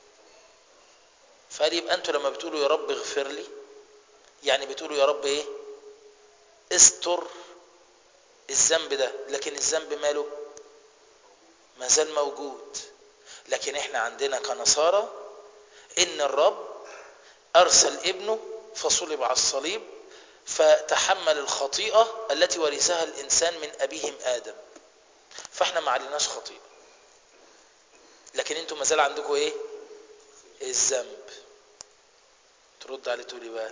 Speaker 1: فقال يبقى انتوا لما بتقولوا يا رب اغفر لي يعني بتقولوا يا رب ايه؟ استر الذنب ده، لكن الذنب ماله؟ ما زال موجود. لكن احنا عندنا كنصارى ان الرب ارسل ابنه فصلب على الصليب فتحمل الخطيئة التي ورثها الانسان من ابيهم ادم، فاحنا ما عليناش خطيئة. لكن انتم ما زال عندكم ايه؟ الذنب. ترد عليه تقولي بقى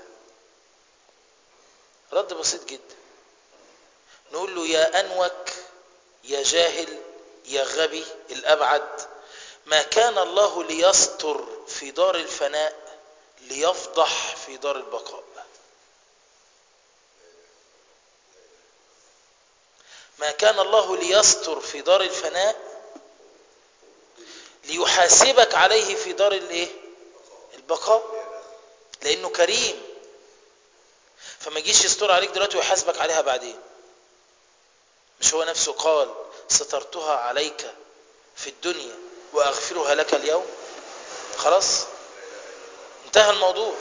Speaker 1: رد بسيط جدا، نقول له يا انوك يا جاهل يا غبي الابعد، ما كان الله ليستر في دار الفناء ليفضح في دار البقاء. ما كان الله ليستر في دار الفناء ليحاسبك عليه في دار الايه؟ البقاء. لانه كريم، فما يجيش يستر عليك دلوقتي ويحاسبك عليها بعدين. مش هو نفسه قال سترتها عليك في الدنيا واغفرها لك اليوم؟ خلاص انتهى الموضوع.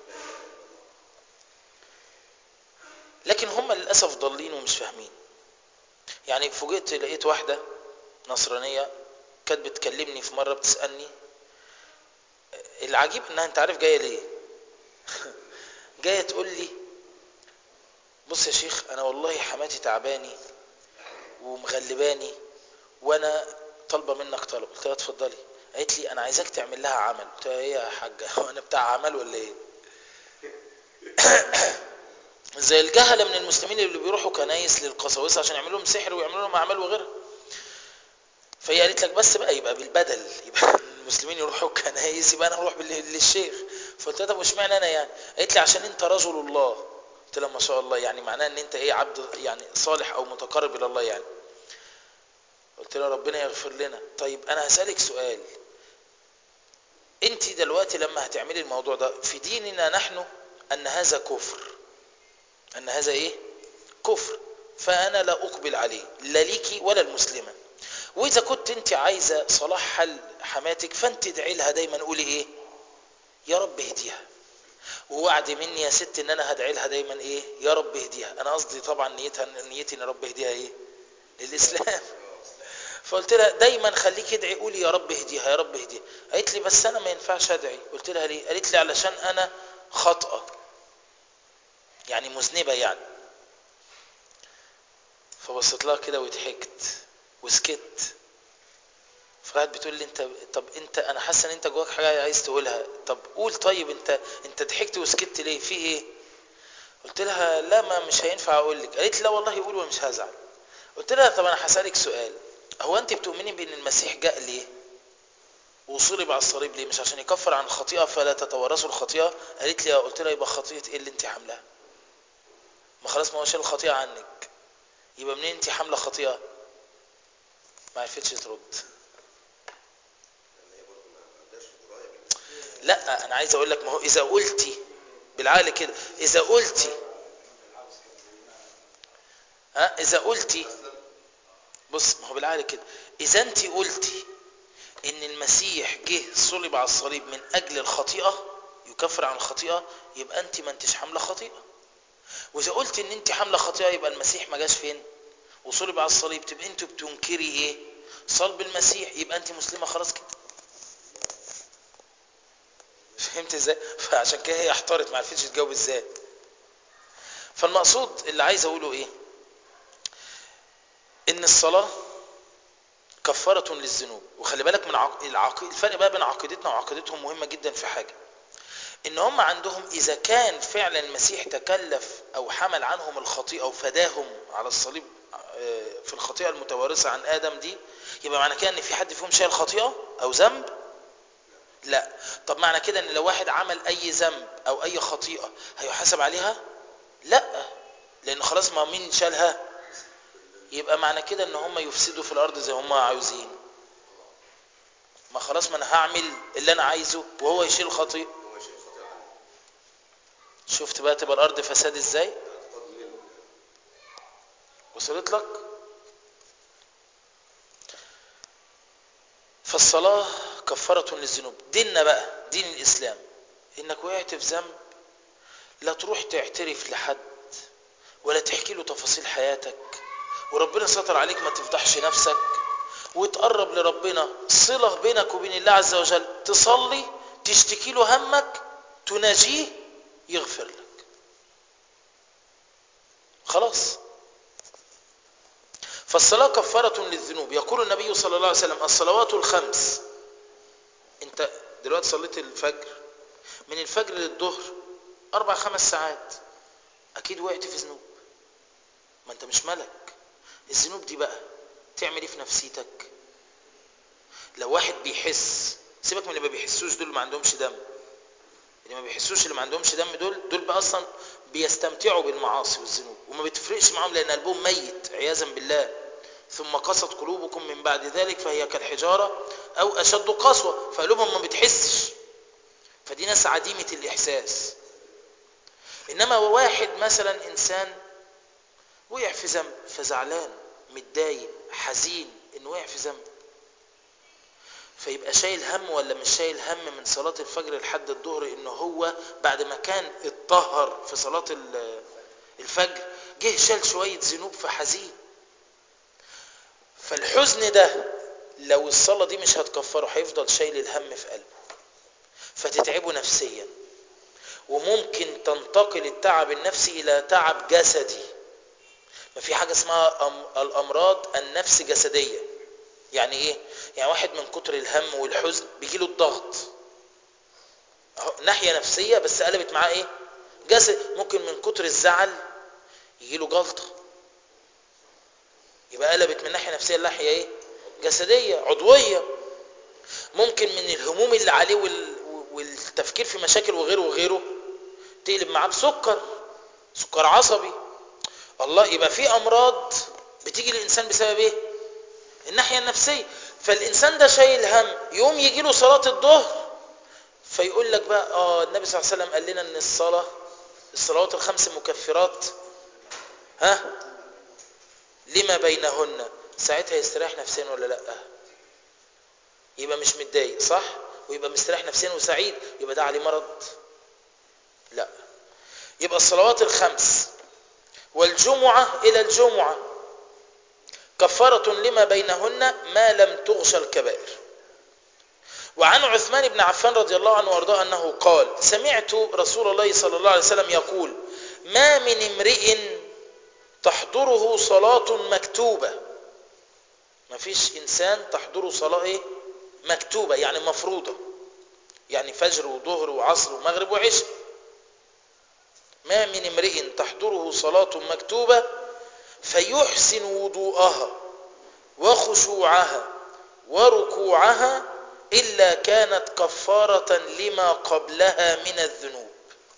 Speaker 1: لكن هم للاسف ضالين ومش فاهمين. يعني فوجئت لقيت واحده نصرانيه كانت بتكلمني في مره بتسالني، العجيب انها انت عارف جايه ليه؟ جايه تقول لي بص يا شيخ انا والله حماتي تعباني ومغلباني وانا طالبه منك طلب. قلت لها اتفضلي. قالت لي انا عايزاك تعمل لها عمل. قلت لها ايه يا حاجه هو انا بتاع عمل ولا ايه؟ زي الجهله من المسلمين اللي بيروحوا كنايس للقساوسه عشان يعملوا لهم سحر ويعملوا لهم اعمال وغيرها. فهي قالت لك بس بقى يبقى بالبدل، يبقى المسلمين يروحوا كنايس يبقى انا اروح للشيخ. فقلت لها طب واشمعنى انا يعني؟ قالت لي عشان انت رجل الله. قلت لها ما شاء الله، يعني معناه ان انت ايه؟ عبد يعني صالح او متقرب الى الله يعني. قلت لها ربنا يغفر لنا. طيب انا هسألك سؤال، انت دلوقتي لما هتعملي الموضوع ده في ديننا نحن ان هذا كفر، ان هذا ايه؟ كفر. فانا لا اقبل عليه لا ليكي ولا المسلمة. واذا كنت انت عايزة صلاح حل حماتك فانت ادعي لها دايما، قولي ايه؟ يا رب اهديها. ووعد مني يا ست ان انا هدعي لها دايما ايه؟ يا رب اهديها. انا قصدي طبعا نيتي ان رب اهديها ايه؟ للاسلام. فقلت لها دايما خليك ادعي، قولي يا رب اهديها يا رب اهديها. قالت لي بس انا ما ينفعش ادعي. قلت لها ليه؟ قالت لي علشان انا خاطئه، يعني مذنبه يعني. فبصيت لها كده وضحكت وسكت. فقعدت بتقول لي انت، طب انت انا حاسه ان انت جواك حاجه عايز تقولها، طب قول. طيب انت ضحكت وسكت ليه؟ في ايه؟ قلت لها لا ما مش هينفع اقول لك. قالت لي لا والله قول ومش هزعل. قلت لها طب انا هسالك سؤال، هو انت بتؤمني بان المسيح جاء ليه وصلب على الصليب ليه؟ مش عشان يكفر عن الخطيئه فلا تتورثوا الخطيئه؟ قالت لي قلت لها يبقى خطيئه ايه اللي انت حاملاها؟ ما خلاص ما هو شال الخطيئه عنك، يبقى منين انت حامله خطيئه؟ ما عرفتش ترد. لا انا عايز اقول لك، ما هو اذا قلتي بالعقل كده، اذا قلتي اذا قلتي بص، ما هو بالعقل كده، اذا انت قلتي ان المسيح جه صلب على الصليب من اجل الخطيئه يكفر عن الخطيئه، يبقى انت ما انتش حامله خطيئه. واذا قلت ان انت حامله خطيئه يبقى المسيح ما جاش فين وصلب على الصليب، تبقى انت بتنكري ايه؟ صلب المسيح. يبقى انت مسلمه خلاص كده. فهمت ازاي؟ فعشان كده هي احتارت، ما عرفتش تجاوب ازاي. فالمقصود اللي عايز اقوله ايه؟ ان الصلاه كفاره للذنوب. وخلي بالك من الفرق بقى بين عقيدتنا وعقيدتهم مهمه جدا في حاجه، ان هم عندهم اذا كان فعلا المسيح تكلف او حمل عنهم الخطيئه وفداهم على الصليب في الخطيئه المتوارثه عن ادم دي، يبقى معنى كده ان في حد فيهم شايل خطيئه او ذنب؟ لا. طب معنى كده ان لو واحد عمل اي ذنب او اي خطيئه هيحاسب عليها؟ لا، لان خلاص ما مين شالها. يبقى معنى كده ان هم يفسدوا في الارض زي هم عاوزين. ما خلاص ما انا هعمل اللي انا عايزه وهو يشيل الخطيئه. شفت بقى تبقى الارض فساد ازاي؟ وصلت لك؟ فالصلاة كفارة للذنوب. ديننا بقى دين الاسلام، انك وقعت في ذنب لا تروح تعترف لحد ولا تحكي له تفاصيل حياتك، وربنا ستر عليك ما تفضحش نفسك، وتقرب لربنا صلة بينك وبين الله عز وجل، تصلي تشتكي له همك تناجيه يغفر لك. خلاص. فالصلاة كفارة للذنوب. يقول النبي صلى الله عليه وسلم الصلوات الخمس. انت دلوقتي صليت الفجر، من الفجر للظهر 4-5 ساعات، اكيد وقعت في ذنوب، ما انت مش ملك. الذنوب دي بقى تعمل ايه في نفسيتك؟ لو واحد بيحس، سيبك من اللي ما بيحسوش، دول ما عندهمش دم. اللي ما بيحسوش اللي ما عندهمش دم دول بقى اصلا بيستمتعوا بالمعاصي والذنوب وما بتفرقش معاهم لأن قلبهم ميت عياذا بالله. ثم قست قلوبكم من بعد ذلك فهي كالحجارة أو أشد قسوة، فقلوبهم ما بتحسش، فدي ناس عديمة الإحساس. إنما واحد مثلا إنسان وقع في ذنب فزعلان متضايق حزين إنه وقع في ذنب، فيبقى شايل هم ولا مش شايل هم من صلاة الفجر لحد الظهر إنه هو بعد ما كان اتطهر في صلاة الفجر جه شال شوية ذنوب فحزين. فالحزن ده لو الصلاة دي مش هتكفره هيفضل شايل الهم في قلبه فتتعبه نفسيا، وممكن تنتقل التعب النفسي إلى تعب جسدي. ما في حاجة اسمها الأمراض النفس جسدية. يعني إيه؟ يعني واحد من كتر الهم والحزن بيجيله الضغط، ناحية نفسية بس قلبت معاه إيه؟ جسد. ممكن من كتر الزعل يجيله جلطة، يبقى قلبت من ناحية نفسية لناحية إيه؟ جسدية عضوية. ممكن من الهموم اللي عليه والتفكير في مشاكل وغيره وغيره تقلب معاه بسكر عصبي. الله، يبقى في أمراض بتيجي للإنسان بسبب إيه؟ الناحية النفسية. فالإنسان ده شايل هم، يوم يجي له صلاة الظهر فيقول لك بقى النبي صلى الله عليه وسلم قال لنا ان الصلوات الخمس مكفرات لما بينهن. ساعتها يستريح نفسيا ولا لا؟ يبقى مش متضايق صح، ويبقى مستريح نفسيا وسعيد، يبقى ده عليه مرض؟ لا. يبقى الصلوات الخمس والجمعة إلى الجمعة كفارة لما بينهن ما لم تغش الكبائر. وعن عثمان بن عفان رضي الله عنه وارضاه أنه قال سمعت رسول الله صلى الله عليه وسلم يقول ما من امرئ تحضره صلاة مكتوبة. ما فيش إنسان تحضره صلاة إيه؟ مكتوبة، يعني مفروضة، يعني فجر وظهر وعصر ومغرب وعشاء. ما من امرئ تحضره صلاة مكتوبة فيحسن وضوءها وخشوعها وركوعها إلا كانت كفارة لما قبلها من الذنوب.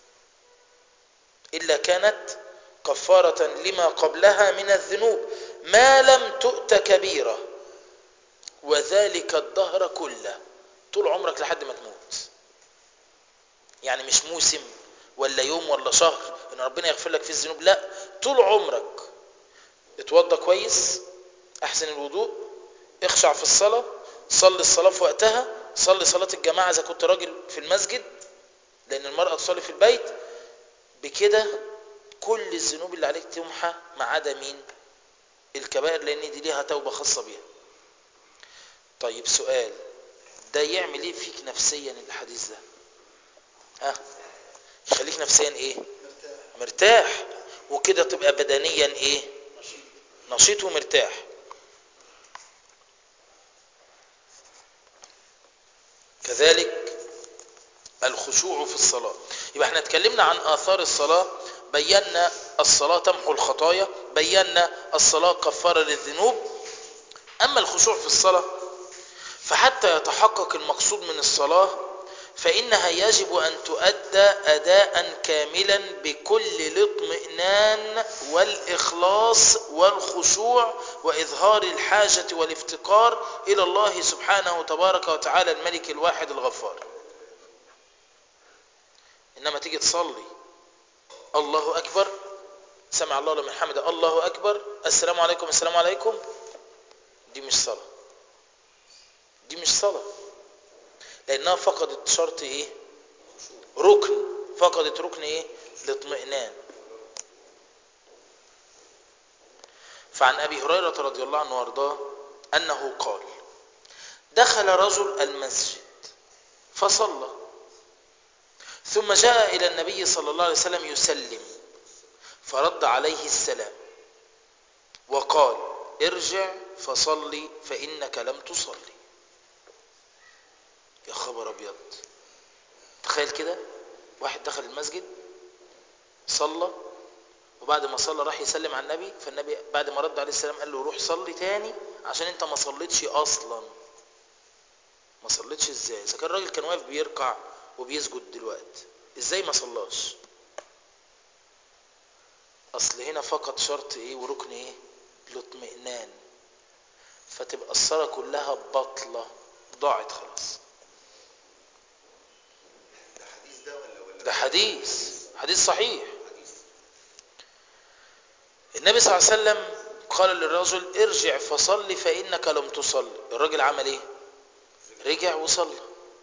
Speaker 1: إلا كانت كفارة لما قبلها من الذنوب ما لم تؤت كبيرة، وذلك الدهر كله. طول عمرك لحد ما تموت، يعني مش موسم ولا يوم ولا شهر ان ربنا يغفر لك في الذنوب، لا، طول عمرك. اتوضى كويس، احسن الوضوء، اخشع في الصلاة، صلي الصلاة في وقتها، صلي صلاة الجماعة اذا كنت راجل في المسجد لان المرأة تصلي في البيت. بكده كل الذنوب اللي عليك تمحى ما عدا مين؟ الكبائر، لان دي ليها توبة خاصة بيها. طيب سؤال، ده يعمل ايه فيك نفسيا الحديث ده؟ يخليك نفسيا ايه؟ مرتاح. وكده تبقى بدنيا ايه؟ نشيط ومرتاح. كذلك الخشوع في الصلاة. يبقى احنا اتكلمنا عن آثار الصلاة، بينا الصلاة تمحو الخطايا، بينا الصلاة كفارة للذنوب. أما الخشوع في الصلاة فحتى يتحقق المقصود من الصلاة فإنها يجب أن تؤدى أداء كاملا بكل الاطمئنان والإخلاص والخشوع وإظهار الحاجة والافتقار إلى الله سبحانه تبارك وتعالى الملك الواحد الغفار. إنما تيجي تصلي الله أكبر، سمع الله لمن حمده، الله أكبر، السلام عليكم السلام عليكم، دي مش صلاة، دي مش صلاة، لأنها فقدت شرط إيه؟ ركن، فقدت ركن إيه؟ الاطمئنان. فعن أبي هريرة رضي الله عنه وارضاه أنه قال دخل رجل المسجد فصلى ثم جاء إلى النبي صلى الله عليه وسلم يسلم فرد عليه السلام وقال ارجع فصلي فإنك لم تصلي. يا خبر أبيض، تخيل كده، واحد دخل المسجد صلى وبعد ما صلى راح يسلم على النبي، فالنبي بعد ما رد عليه السلام قال له روح صلي تاني عشان انت ما صليتش اصلا. ما صليتش ازاي؟ اذا كان الراجل كان واقف بيركع وبيسجد دلوقتي ازاي ما صلاش؟ اصل هنا فقط شرط ايه وركن ايه؟ الاطمئنان، فتبقى الصلاة كلها بطلة، ضاعت خلاص.
Speaker 2: ده حديث ده ولا
Speaker 1: ده حديث صحيح.
Speaker 2: حديث.
Speaker 1: النبي صلى الله عليه وسلم قال للرجل ارجع فصل فإنك لم تصل. الراجل عمل ايه؟ رجع وصلى.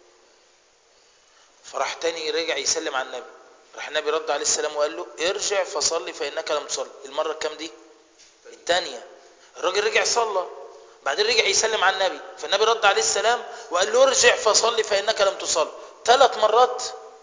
Speaker 1: فراح تاني رجع يسلم على النبي، راح النبي رد عليه السلام وقال له ارجع فصل فإنك لم تصل. المرة الكام دي؟ الثانية. الراجل رجع صلى، بعدين رجع يسلم على النبي، فالنبي رد عليه السلام وقال له ارجع فصل فإنك لم تصل. 3 مرات.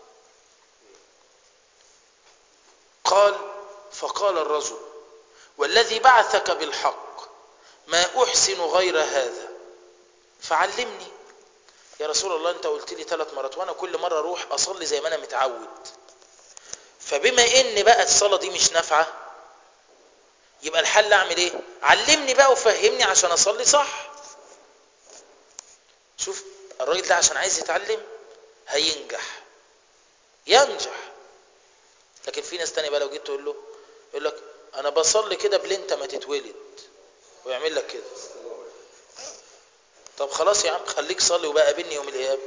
Speaker 1: فقال الرجل والذي بعثك بالحق ما أحسن غير هذا فعلمني. يا رسول الله انت قلت لي 3 مرات وانا كل مرة اروح اصلي زي ما انا متعود، فبما ان بقى الصلاة دي مش نافعة يبقى الحل اعمل ايه؟ علمني بقى وفهمني عشان اصلي صح. شوف الراجل ده عشان عايز يتعلم هينجح، ينجح. لكن في ناس تانية بقى لو جيت تقول له يقول لك انا بصلي كده بلنت ما تتولد، ويعمل لك كده. طب خلاص يا عم خليك صلي وبقى قابلني يوم القيامة.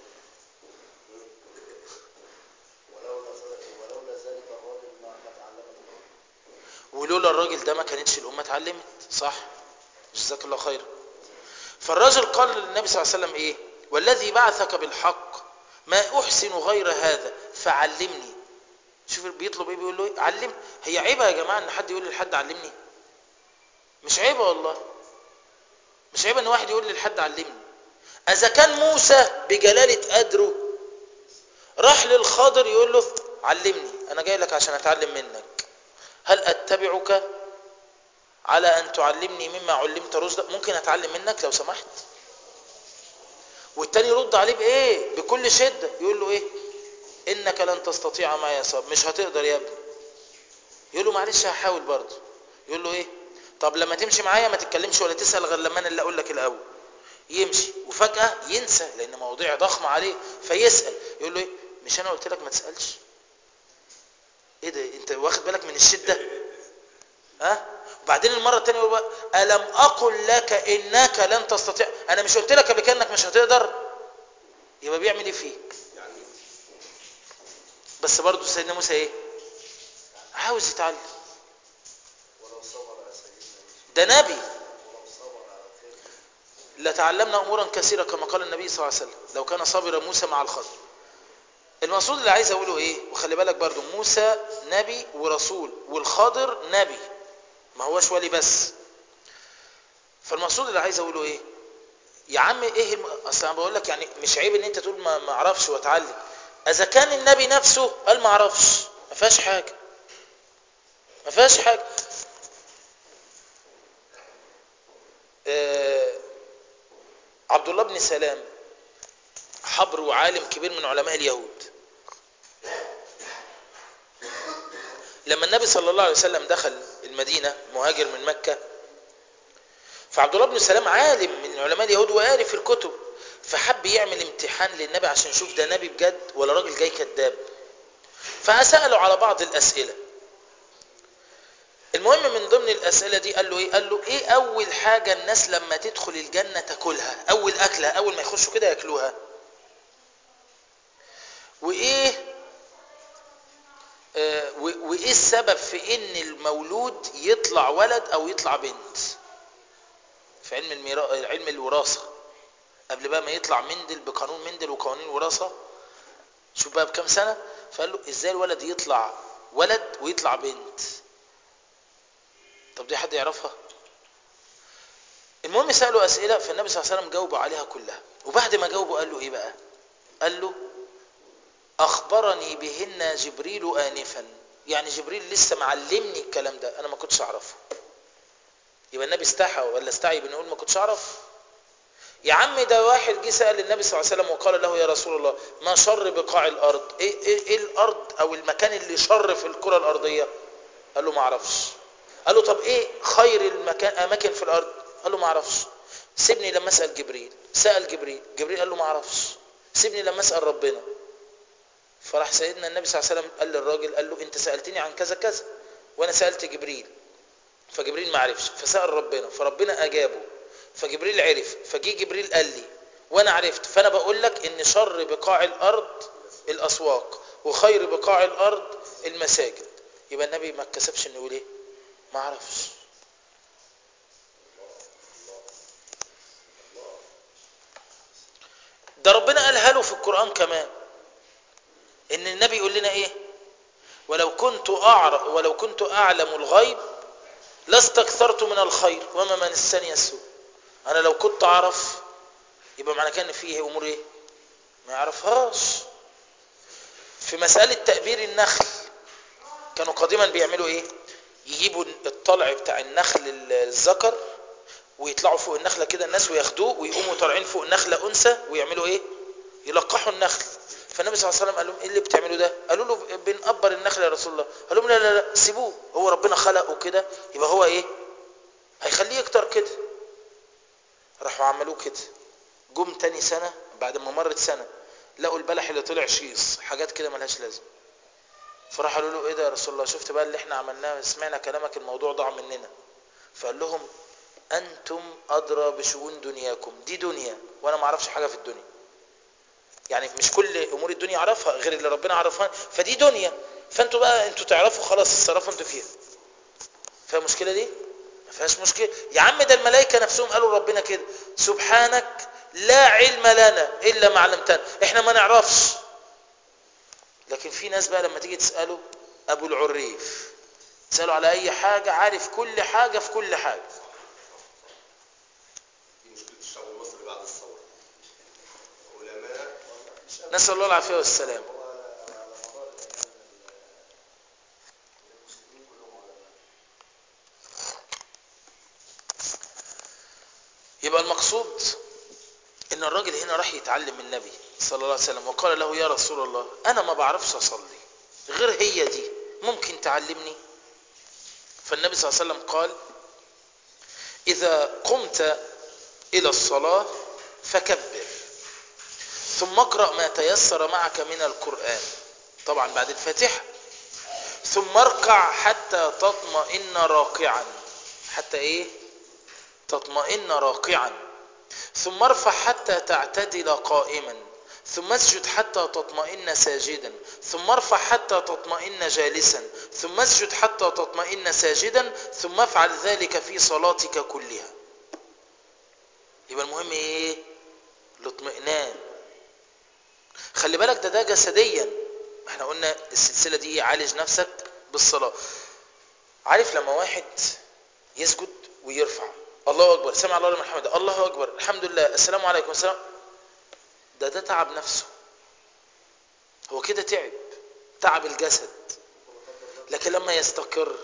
Speaker 2: ولولا ذلك الرجل ما تعلمت الأمة.
Speaker 1: ولولا الراجل ده ما كانتش الأمة اتعلمت. صح، جزاك الله خير. فالراجل قال للنبي صلى الله عليه وسلم ايه؟ والذي بعثك بالحق ما أحسن غير هذا فعلمني. شوف بيطلب ايه؟ بيقول له ايه؟ علم. هي عيبة يا جماعة ان حد يقول لحد علمني؟ مش عيبة والله، مش عيبة ان واحد يقول لحد علمني. اذا كان موسى بجلالة قدره راح للخضر يقول له علمني، انا جاي لك عشان اتعلم منك، هل اتبعك على ان تعلمني مما علمت رشدا؟ ممكن اتعلم منك لو سمحت؟ والتاني يرد عليه بايه؟ بكل شدة يقول له ايه؟ انك لن تستطيع معي صبرا. مش هتقدر يا ابني. يقول له معلش هحاول برضه. يقول له ايه؟ طب لما تمشي معايا ما تتكلمش ولا تسأل غير لما انا اللي اقول لك الاول. يمشي وفجأة ينسى لان مواضيع ضخمة عليه فيسأل. يقول له ايه؟ مش انا قلت لك ما تسألش؟ ايه ده انت واخد بالك من الشدة؟ ها؟ وبعدين المرة الثانية يقول بقى ألم أقل لك إنك لن تستطيع؟ أنا مش قلت لك قبل كده إنك مش هتقدر؟ يبقى بيعمل إيه فيك؟ بس برضه سيدنا موسى إيه؟ عاوز يتعلم.
Speaker 2: ولو صبر على سيدنا
Speaker 1: ده نبي.
Speaker 2: ولو صبر على خير
Speaker 1: لتعلمنا أمورا كثيرة كما قال النبي صلى الله عليه وسلم لو كان صابر موسى مع الخضر. المقصود اللي عايز أقوله إيه؟ وخلي بالك برضه موسى نبي ورسول والخضر نبي، ما هوش ولي بس. فالمقصود اللي عايز أقوله إيه؟ يا عم ايه اصل انا بقول لك يعني مش عيب ان انت تقول ما اعرفش واتعلم. اذا كان النبي نفسه قال ما اعرفش ما فيهاش حاجه، ما فيهاش حاجه. عبد الله بن سلام حبر وعالم كبير من علماء اليهود. لما النبي صلى الله عليه وسلم دخل المدينه مهاجر من مكه، فعبد الله بن سلام عالم من علماء اليهود وقاري في الكتب، فحب يعمل امتحان للنبي عشان يشوف ده نبي بجد ولا راجل جاي كذاب، فسأله على بعض الأسئلة. المهم من ضمن الأسئلة دي قال له ايه؟ قال له ايه اول حاجة الناس لما تدخل الجنة تاكلها؟ اول اكلها اول ما يخشوا كده ياكلوها. وايه وايه السبب في ان المولود يطلع ولد او يطلع بنت في علم الوراثة، قبل بقى ما يطلع مندل بقانون مندل وقوانين الوراثة. شوف بقى بكام سنة. فقال له ازاي الولد يطلع ولد ويطلع بنت؟ طب دي حد يعرفها؟ المهم سألوا أسئلة، فالنبي صلى الله عليه وسلم جاوبوا عليها كلها. وبعد ما جاوبوا قال له ايه بقى؟ قال له أخبرني بهن جبريل آنفا. يعني جبريل لسه معلمني الكلام ده، أنا ما كنتش أعرفه. يبقى النبي استحى ولا استعي بنقول ما كنتش أعرف؟ يا عم ده واحد جه سأل النبي صلى الله عليه وسلم وقال له يا رسول الله ما شر بقاع الأرض؟ إيه الأرض أو المكان اللي شر في الكرة الأرضية؟ قال له ما أعرفش. قال له طب إيه خير أماكن في الأرض؟ قال له ما أعرفش. سيبني لما أسأل جبريل. سأل جبريل قال له ما أعرفش. سيبني لما أسأل ربنا. فراح سيدنا النبي صلى الله عليه وسلم قال للراجل، قال له انت سألتني عن كذا كذا، وانا سألت جبريل فجبريل ما عرفش، فسأل ربنا فربنا اجابه، فجبريل عرف، فجي جبريل قال لي وانا عرفت. فانا بقول لك ان شر بقاع الارض الاسواق وخير بقاع الارض المساجد. يبقى النبي ما اتكسفش انه يقول ايه؟ ما اعرفش. ده ربنا قالها له في القرآن كمان، ان النبي يقول لنا ايه؟ ولو كنت اعلم الغيب لاستكثرت من الخير وما مسني السوء. انا لو كنت اعرف يبقى معنى كان فيه امور ايه؟ ما يعرفهاش. في مسألة تأبير النخل كانوا قديما بيعملوا ايه؟ يجيبوا الطلع بتاع النخل الذكر ويطلعوا فوق النخلة كده الناس وياخدوه ويقوموا طالعين فوق النخلة انثى ويعملوا ايه؟ يلقحوا النخل. فالنبي صلى الله عليه وسلم قال لهم ايه اللي بتعملوا ده؟ قالوا له بنقبر النخل يا رسول الله. قال لهم لا لا لا سيبوه، هو ربنا خلقه كده يبقى هو ايه؟ هيخليه يكتر كده. راحوا عملوه كده. جم تاني سنة بعد ما مرت سنة لقوا البلح اللي طلع شيص حاجات كده ملهاش لازمه. فراح قالوا له ايه ده يا رسول الله؟ شفت بقى اللي احنا عملناه، سمعنا كلامك الموضوع ضاع مننا. فقال لهم انتم ادرى بشؤون دنياكم، دي دنيا وانا ما اعرفش حاجه في الدنيا. يعني مش كل امور الدنيا اعرفها غير اللي ربنا عرفها، فدي دنيا، فانتوا بقى انتوا تعرفوا خلاص اتصرفوا انتوا فيها. فيها مشكله دي؟ ما فيهاش مشكله يا عم. ده الملائكه نفسهم قالوا ربنا كده سبحانك لا علم لنا الا ما علمتنا، احنا ما نعرفش. لكن في ناس بقى لما تيجي تساله ابو العريف تساله على اي حاجه عارف كل حاجه في كل حاجه.
Speaker 2: دي مشكلة الشعب المصري بعد الثورة. علماء
Speaker 1: نسال الله العافيه والسلام. يبقى المقصود ان الراجل هنا راح يتعلم من النبي صلى الله عليه وسلم وقال له يا رسول الله انا ما بعرفش اصلي غير هي دي، ممكن تعلمني؟ فالنبي صلى الله عليه وسلم قال اذا قمت الى الصلاة فكبر ثم اقرأ ما تيسر معك من القرآن، طبعا بعد الفاتحة، ثم اركع حتى تطمئن راكعا. حتى ايه؟ تطمئن راكعا. ثم ارفع حتى تعتدل قائما، ثم اسجد حتى تطمئن ساجدا، ثم ارفع حتى تطمئن جالسا، ثم اسجد حتى تطمئن ساجدا، ثم افعل ذلك في صلاتك كلها. يبقى المهم ايه؟ الاطمئنان. خلي بالك ده جسديا، احنا قلنا السلسلة دي عالج نفسك بالصلاة. عارف لما واحد يسجد ويرفع الله اكبر سمع الله لمن حمده الله اكبر الحمد لله السلام عليكم السلام، ده تعب نفسه، هو كده تعب الجسد. لكن لما يستقر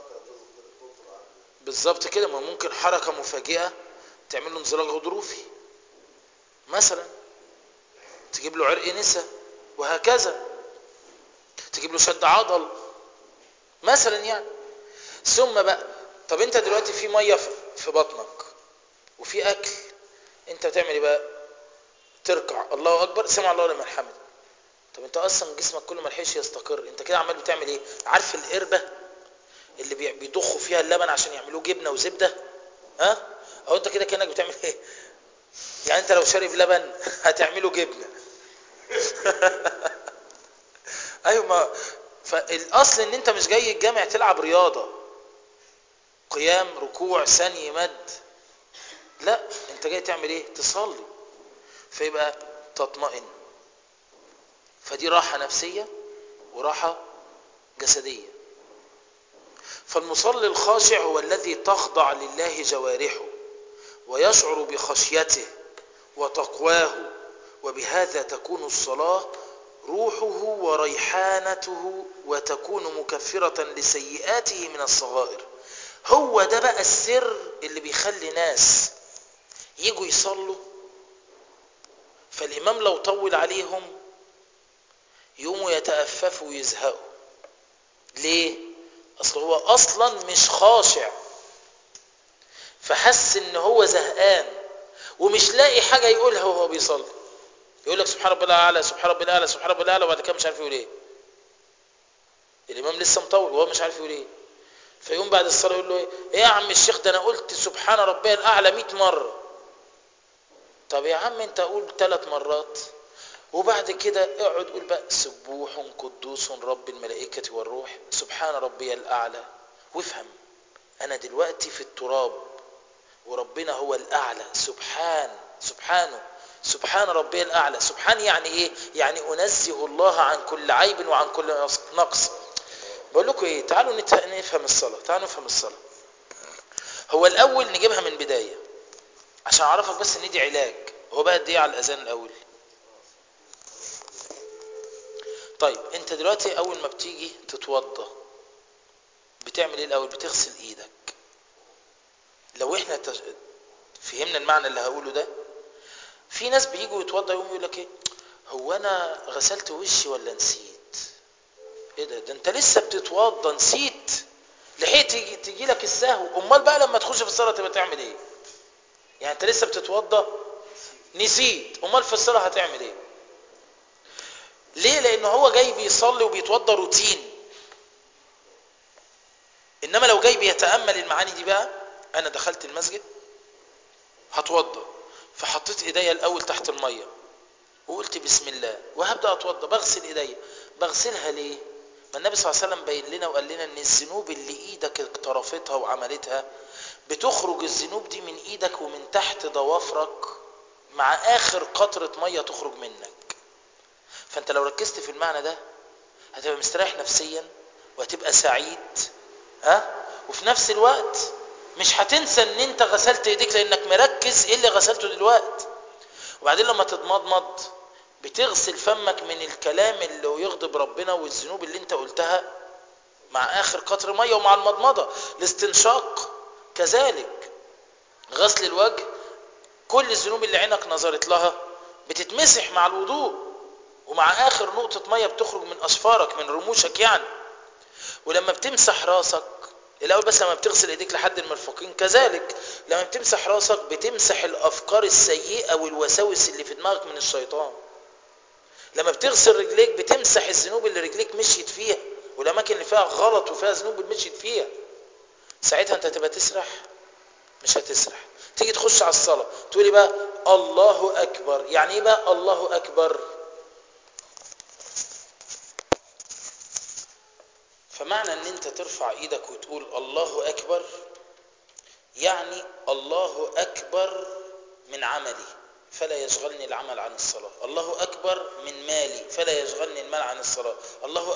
Speaker 1: بالظبط كده، ما ممكن حركة مفاجئة تعمل له انزلاق غضروفي مثلا، تجيب له عرق نسا، وهكذا تجيب له شد عضل مثلا يعني. ثم بقى طب انت دلوقتي في مية في بطنك وفي اكل، انت بتعمل ايه بقى؟ تركع الله اكبر سمع الله لمن حمده. طب انت اصلا جسمك كله ما لحقش يستقر، انت كده عمال بتعمل ايه؟ عارف القربة اللي بيضخوا فيها اللبن عشان يعملوه جبنة وزبدة؟ ها؟ او انت كده كأنك بتعمل ايه؟ يعني انت لو شارب لبن هتعمله جبنة. ايوه، ما فالاصل ان انت مش جاي الجامع تلعب رياضة قيام ركوع ثاني مد، لا انت جاي تعمل ايه؟ تصلي. فيبقى تطمئن، فدي راحة نفسية وراحة جسدية. فالمصلي الخاشع هو الذي تخضع لله جوارحه ويشعر بخشيته وتقواه، وبهذا تكون الصلاة روحه وريحانته وتكون مكفرة لسيئاته من الصغائر. هو ده بقى السر اللي بيخلي ناس يجوا يصلوا فالإمام لو طول عليهم يقوموا يتأففوا ويزهقوا. ليه؟ أصل هو أصلا مش خاشع، فحس إن هو زهقان ومش لاقي حاجة يقولها وهو بيصلي. يقول لك سبحان ربي الأعلى سبحان ربي الأعلى سبحان ربي الأعلى، وبعد كده مش عارف يقول إيه. الإمام لسه مطول وهو مش عارف يقول إيه. فيقوم بعد الصلاة يقول له ايه يا عم الشيخ، ده انا قلت سبحان ربي الاعلى 100 مرة. طب يا عم انت قول 3 مرات، وبعد كده اقعد قول بقى سبوح قدوس رب الملائكة والروح سبحان ربي الاعلى. وافهم، انا دلوقتي في التراب وربنا هو الاعلى، سبحان ربي الاعلى. سبحان يعني ايه؟ يعني انزه الله عن كل عيب وعن كل نقص. بقول لكم ايه، تعالوا نفهم الصلاة. هو الاول نجيبها من بداية عشان اعرفك بس ان دي علاج. هو بقى قد ايه على الاذان الاول؟ طيب انت دلوقتي اول ما بتيجي تتوضى بتعمل ايه الاول؟ بتغسل ايدك. لو احنا فهمنا المعنى اللي هقوله ده، في ناس بييجوا يتوضى يقوم يقول لك ايه، هو انا غسلت وشي ولا نسيت؟ ايه ده انت لسه بتتوضى نسيت؟ لحقت تيجي لك السهو. امال بقى لما تخش في الصلاه تبقى تعمل ايه؟ يعني انت لسه بتتوضى نسيت، امال في الصلاه هتعمل ايه؟ ليه؟ لانه هو جاي بيصلي وبيتوضى روتين. انما لو جاي بيتامل المعاني دي بقى، انا دخلت المسجد هتوضى، فحطيت ايديا الاول تحت الميه وقلت بسم الله وهبدا اتوضى، بغسل ايديا. بغسلها ليه؟ ما النبي صلى الله عليه وسلم بين لنا وقال لنا ان الذنوب اللي ايدك اقترفتها وعملتها بتخرج الذنوب دي من ايدك ومن تحت ضوافرك مع اخر قطره ميه تخرج منك. فانت لو ركزت في المعنى ده هتبقى مستريح نفسيا وهتبقى سعيد، وفي نفس الوقت مش هتنسى ان انت غسلت ايديك لانك مركز ايه اللي غسلته دلوقتي. وبعدين لما تتمضمض بتغسل فمك من الكلام اللي يغضب ربنا والذنوب اللي انت قلتها مع اخر قطر ميه. ومع المضمضه الاستنشاق كذلك، غسل الوجه، كل الذنوب اللي عينك نظرت لها بتتمسح مع الوضوء ومع اخر نقطه ميه بتخرج من اصفارك من رموشك يعني. ولما بتمسح راسك الاول، بس لما بتغسل ايديك لحد المرفقين كذلك، لما بتمسح راسك بتمسح الافكار السيئه والوساوس اللي في دماغك من الشيطان. لما بتغسل رجليك بتمسح الذنوب اللي رجليك مشيت فيها والاماكن اللي فيها غلط وفيها ذنوب مشيت فيها. ساعتها انت هتبقى تسرح؟ مش هتسرح. تيجي تخش على الصلاه تقولي بقى الله اكبر. يعني ايه بقى الله اكبر؟ فمعنى ان انت ترفع ايدك وتقول الله اكبر يعني الله اكبر من عملي فلا يشغلني العمل عن الصلاة. الله اكبر من مالي فلا يشغلني المال عن الصلاة. الله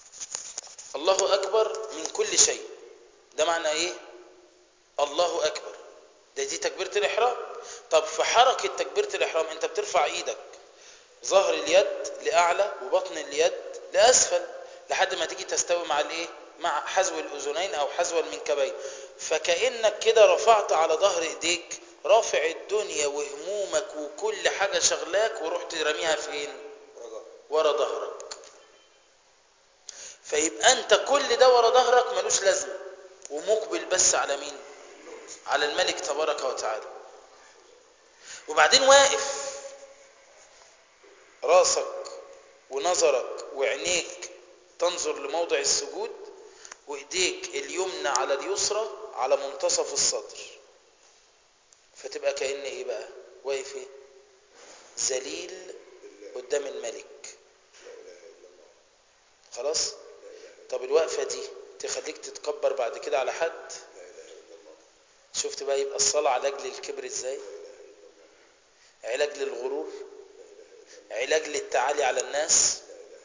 Speaker 1: اكبر من كل شيء. ده معنى ايه؟ الله اكبر. دي تكبيرة الاحرام. طب في حركة تكبيرة الاحرام انت بترفع ايدك ظهر اليد لاعلى وبطن اليد لاسفل لحد ما تيجي تستوي مع الايه؟ مع حذو الاذنين او حذو المنكبين. فكأنك كده رفعت على ظهر ايديك، رافع الدنيا وهمومك وكل حاجة شغلاك ورحت رميها فين؟ ورا ظهرك. فيبقى انت كل ده ورا ظهرك ملوش لازمه ومقبل بس على مين؟ على الملك تبارك وتعالى. وبعدين واقف راسك ونظرك وعينيك تنظر لموضع السجود وايديك اليمنى على اليسرى على منتصف الصدر. فتبقى كأن ايه بقى؟ واقف ايه؟ ذليل قدام الملك. خلاص؟ طب الوقفة دي تخليك تتكبر بعد كده على حد؟ شفت بقى؟ يبقى الصلاة علاج للكبر ازاي؟ علاج للغرور، علاج للتعالي على الناس،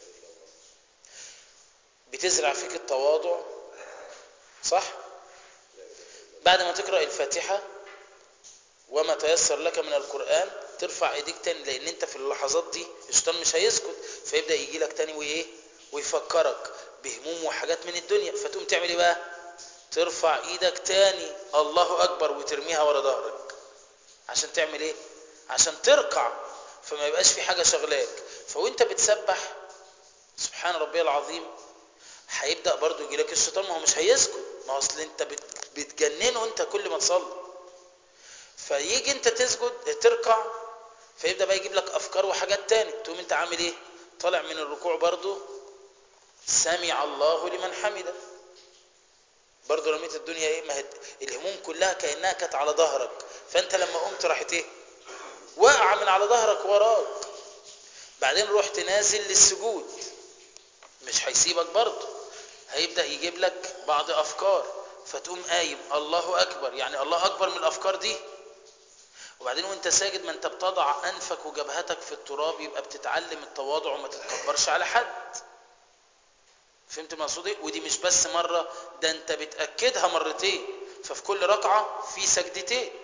Speaker 1: بتزرع فيك التواضع. صح؟ بعد ما تقرأ الفاتحة وما تيسر لك من القرآن ترفع ايديك تاني، لان انت في اللحظات دي الشيطان مش هيسكت فيبدأ يجي لك تاني وايه؟ ويفكرك بهموم وحاجات من الدنيا. فتقوم تعمل ايه بقى؟ ترفع ايدك تاني الله اكبر وترميها ورا ظهرك. عشان تعمل ايه؟ عشان تركع فما يبقاش في حاجة شغلاك. فوانت بتسبح سبحان ربي العظيم هيبدأ برضو يجي لك الشيطان، ما هو مش هيسكت، ما هو اصل انت بتجننه انت كل ما تصلي. فيجي انت تسجد تركع فيبدأ بقى يجيب لك افكار وحاجات تاني. تقوم انت عامل ايه؟ طالع من الركوع برضو سمع الله لمن حمده. برضه رميت الدنيا ايه؟ ما الهموم كلها كأنها كانت على ظهرك، فانت لما قمت راحت ايه؟ وقع من على ظهرك وراك. بعدين رحت نازل للسجود، مش هيسيبك برضه، هيبدأ يجيب لك بعض افكار، فتقوم قايم الله اكبر، يعني الله اكبر من الافكار دي. وبعدين وانت ساجد، ما انت بتضع انفك وجبهتك في التراب، يبقى بتتعلم التواضع وما تتكبرش على حد. فهمت المقصود ايه؟ ودي مش بس مرة، ده انت بتأكدها مرتين، ففي كل ركعة في سجدتين.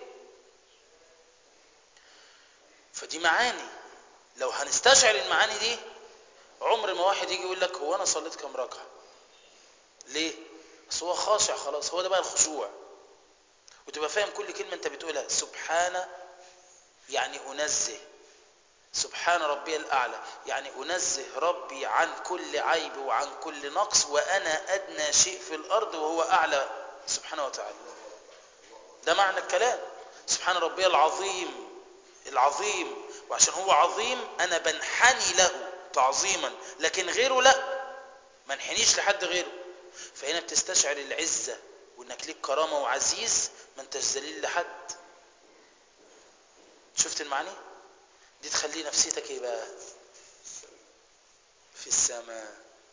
Speaker 1: فدي معاني، لو هنستشعر المعاني دي، عمر ما واحد يجي يقول لك هو انا صليت كم ركعة. ليه؟ بس هو خاشع خلاص، هو ده بقى الخشوع. وتبقى فاهم كل كلمة انت بتقولها. سبحان يعني انزه، سبحان ربي الأعلى يعني أنزه ربي عن كل عيب وعن كل نقص، وأنا أدنى شيء في الأرض وهو أعلى سبحانه وتعالى. ده معنى الكلام. سبحان ربي العظيم العظيم، وعشان هو عظيم أنا بنحني له تعظيما، لكن غيره لا، ما انحنيش لحد غيره. فهنا بتستشعر العزة، وإنك ليك كرامة وعزيز، ما انتش ذليل لحد. شفت المعنى؟ دي تخلي نفسيتك ايه بقى؟ في السماء.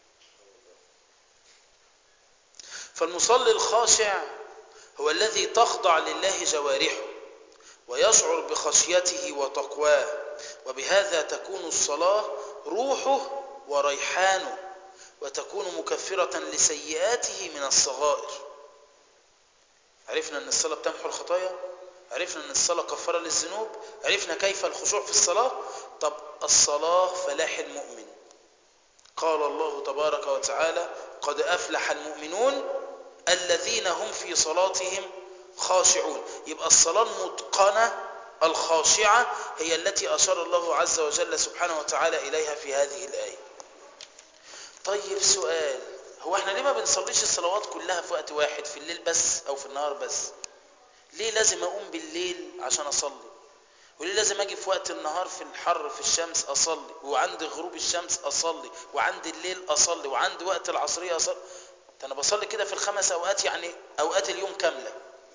Speaker 1: فالمصلي الخاشع هو الذي تخضع لله جوارحه ويشعر بخشيته وتقواه، وبهذا تكون الصلاة روحه وريحانه، وتكون مكفرة لسيئاته من الصغائر. عرفنا أن الصلاة بتمحو الخطايا، عرفنا أن الصلاة كفارة للذنوب، عرفنا كيف الخشوع في الصلاة. طب الصلاة فلاح المؤمن. قال الله تبارك وتعالى: قد أفلح المؤمنون الذين هم في صلاتهم خاشعون. يبقى الصلاة المتقنة الخاشعة هي التي أشار الله عز وجل سبحانه وتعالى إليها في هذه الآية. طيب سؤال، هو احنا ليه ما بنصليش الصلوات كلها في وقت واحد، في الليل بس أو في النهار بس؟ ليه لازم أقوم بالليل عشان أصلي؟ وليه لازم أجي في وقت النهار في الحر في الشمس أصلي، وعند غروب الشمس أصلي، وعند الليل أصلي، وعند وقت العصرية أصلي؟ أنا بصلي كده في الخمس أوقات، يعني أوقات اليوم كاملة.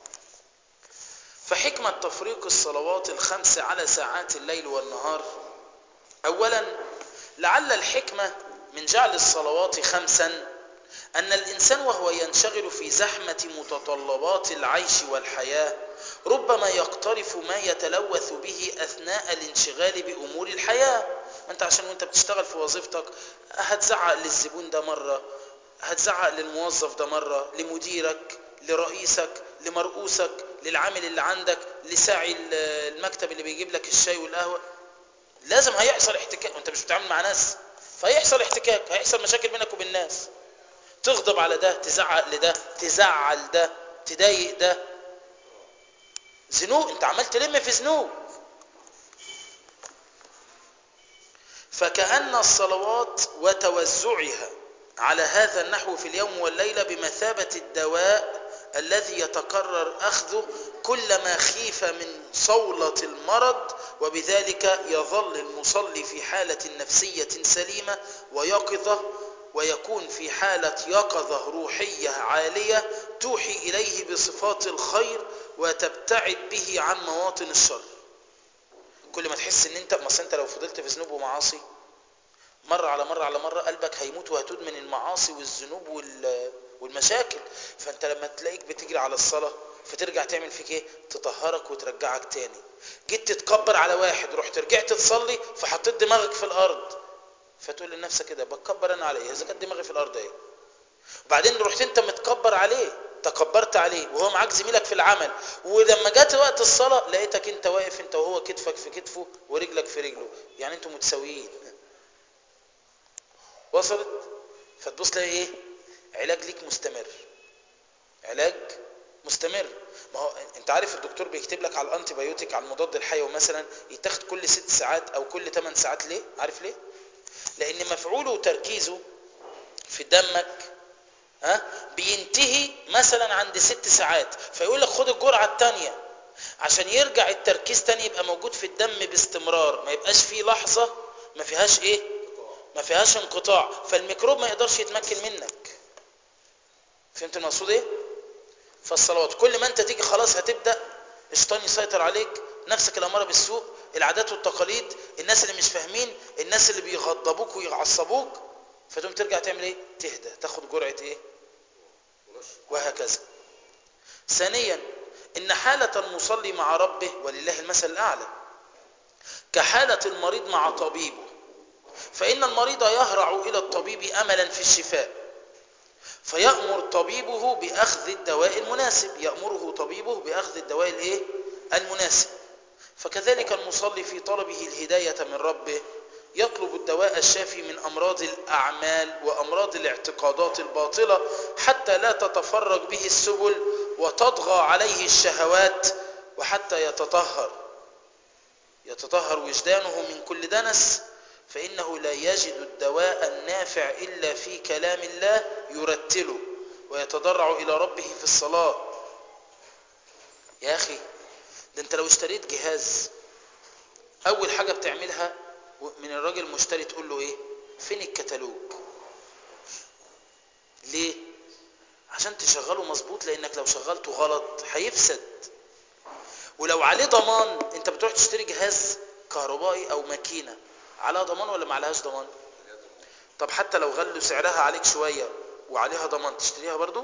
Speaker 1: فحكمة تفريق الصلوات الخمس على ساعات الليل والنهار: أولا، لعل الحكمة من جعل الصلوات خمسا أن الإنسان وهو ينشغل في زحمة متطلبات العيش والحياة ربما يقترف ما يتلوث به أثناء الانشغال بأمور الحياة. أنت عشان وانت بتشتغل في وظيفتك هتزعق للزبون ده مرة، هتزعق للموظف ده مرة، لمديرك، لرئيسك، لمرؤوسك، للعامل اللي عندك، لساعي المكتب اللي بيجيب لك الشاي والقهوة. لازم هيحصل احتكاك، وانت مش بتتعامل مع ناس، فهيحصل احتكاك، هيحصل مشاكل بينك وبين الناس. تغضب على ده، تزعق لده، تزعل ده، تضايق ده. ذنوب، انت عمال تلم في ذنوب. فكأن الصلوات وتوزعها على هذا النحو في اليوم والليلة بمثابة الدواء الذي يتكرر أخذه كلما خيف من صولة المرض، وبذلك يظل المصلي في حالة نفسية سليمة ويقظة، ويكون في حالة يقظة روحية عالية توحي إليه بصفات الخير وتبتعد به عن مواطن الشر. كل ما تحس ان انت لو فضلت في ذنوب ومعاصي مرة على مرة على مرة، قلبك هيموت وهتدمن المعاصي والذنوب والمشاكل. فانت لما تلاقيك بتجري على الصلاة فترجع تعمل فيك ايه؟ تطهرك وترجعك تاني. جيت تتكبر على واحد، رحت رجعت تصلي فحطيت دماغك في الارض، فتقول لنفسك كده بتكبر انا على ايه؟ اذا كانت دماغي في الارض ايه؟ وبعدين رحت انت متكبر عليه، تكبرت عليه وهو معاك زميلك في العمل، ولما جات وقت الصلاة لقيتك انت واقف انت وهو كتفك في كتفه ورجلك في رجله، يعني انتوا متساويين. وصلت؟ فتبص لها ايه؟ علاج ليك مستمر، علاج مستمر. ما هو انت عارف الدكتور بيكتب لك على الانتي بايوتيك، على المضاد الحيوي مثلا، يتاخد كل 6 ساعات او كل 8 ساعات. ليه؟ عارف ليه؟ لان مفعوله وتركيزه في دمك بينتهي مثلا عند 6 ساعات، فيقول لك خد الجرعة الثانية عشان يرجع التركيز تاني يبقى موجود في الدم باستمرار، ما يبقاش فيه لحظة ما فيهاش ايه؟ ما فيهاش انقطاع، فالميكروب ما يقدرش يتمكن منك. فهمت المقصود ايه؟ فالصلوات كل ما انت تيجي خلاص هتبدأ الشيطان يسيطر عليك، نفسك الأمارة بالسوء، العادات والتقاليد، الناس اللي مش فاهمين، الناس اللي بيغضبوك ويعصبوك، فتقوم ترجع تعمل ايه؟ تهدى، تاخد جرعة ايه؟ وهكذا. ثانيا، ان حالة المصلي مع ربه ولله المثل الأعلى كحالة المريض مع طبيبه، فإن المريض يهرع إلى الطبيب أملا في الشفاء، فيأمر طبيبه بأخذ الدواء المناسب، يأمره طبيبه بأخذ الدواء الايه؟ المناسب. فكذلك المصلي في طلبه الهداية من ربه يطلب الدواء الشافي من أمراض الأعمال وأمراض الاعتقادات الباطلة حتى لا تتفرج به السبل وتطغى عليه الشهوات، وحتى يتطهر وجدانه من كل دنس، فإنه لا يجد الدواء النافع إلا في كلام الله يرتله ويتضرع إلى ربه في الصلاة. يا أخي، ده أنت لو اشتريت جهاز أول حاجة بتعملها من الراجل المشتري تقول له إيه؟ فين الكتالوج؟ ليه؟ عشان تشغله مظبوط، لأنك لو شغلته غلط هيفسد. ولو عليه ضمان، أنت بتروح تشتري جهاز كهربائي أو ماكينة، عليها ضمان ولا ما عليهاش ضمان؟ طب حتى لو غلوا سعرها عليك شوية وعليها ضمان، تشتريها برضو؟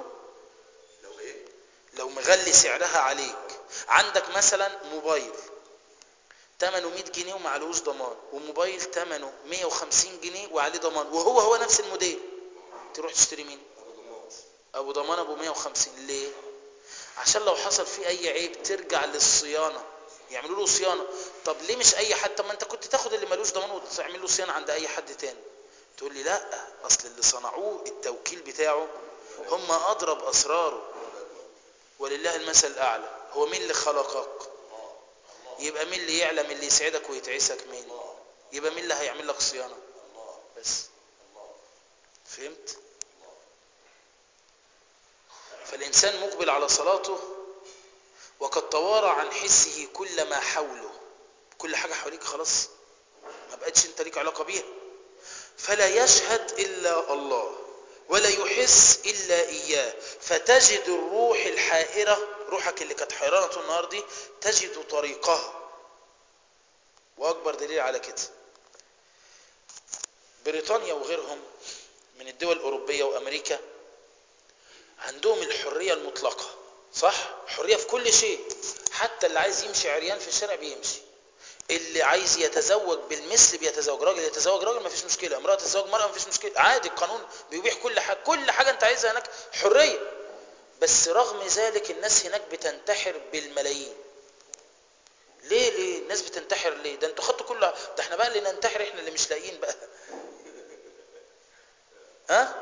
Speaker 1: لو مغلي سعرها عليك، عندك مثلا موبايل ثمنه 100 جنيه وما عليهوش ضمان، وموبايل ثمنه 150 جنيه وعليه ضمان، وهو نفس الموديل، تروح تشتري مين؟ ابو ضمان ابو 150. ليه؟ عشان لو حصل فيه اي عيب ترجع للصيانة، يعملوا له صيانة. طب ليه مش اي حد؟ طب ما انت كنت تاخد اللي ملوش ضمان وتعمل له صيانة عند اي حد تاني. تقول لي لا، اصل اللي صنعوه التوكيل بتاعه هم اضرب اسراره، ولله المثل الاعلى. هو مين اللي خلقك؟ يبقى مين اللي يعلم اللي يسعدك ويتعسك؟ مين؟ يبقى مين اللي هيعمل لك صيانة؟ بس. فهمت؟ فالإنسان مقبل على صلاته وقد توارى عن حسه كل ما حوله، كل حاجة حواليك خلاص ما بقتش انت ليك علاقة بيها، فلا يشهد إلا الله ولا يحس إلا إياه، فتجد الروح الحائرة، روحك اللي كانت حيرانة طول النهار دي، تجد طريقها. وأكبر دليل على كده بريطانيا وغيرهم من الدول الأوروبية وأمريكا، عندهم الحرية المطلقة، صح؟ حرية في كل شيء، حتى اللي عايز يمشي عريان في الشارع بيمشي، اللي عايز يتزوج بالمثل بيتزوج، راجل يتزوج راجل ما فيش مشكلة، امرأة تتزوج مرأة ما فيش مشكلة، عادي، القانون بيبيح كل حاجة، كل حاجة انت عايزها هناك حرية. بس رغم ذلك الناس هناك بتنتحر بالملايين. ليه الناس بتنتحر ليه؟ ده انتوا خدتوا كل ده، احنا بقى اللي ننتحر، احنا اللي مش لاقيين بقى. ها؟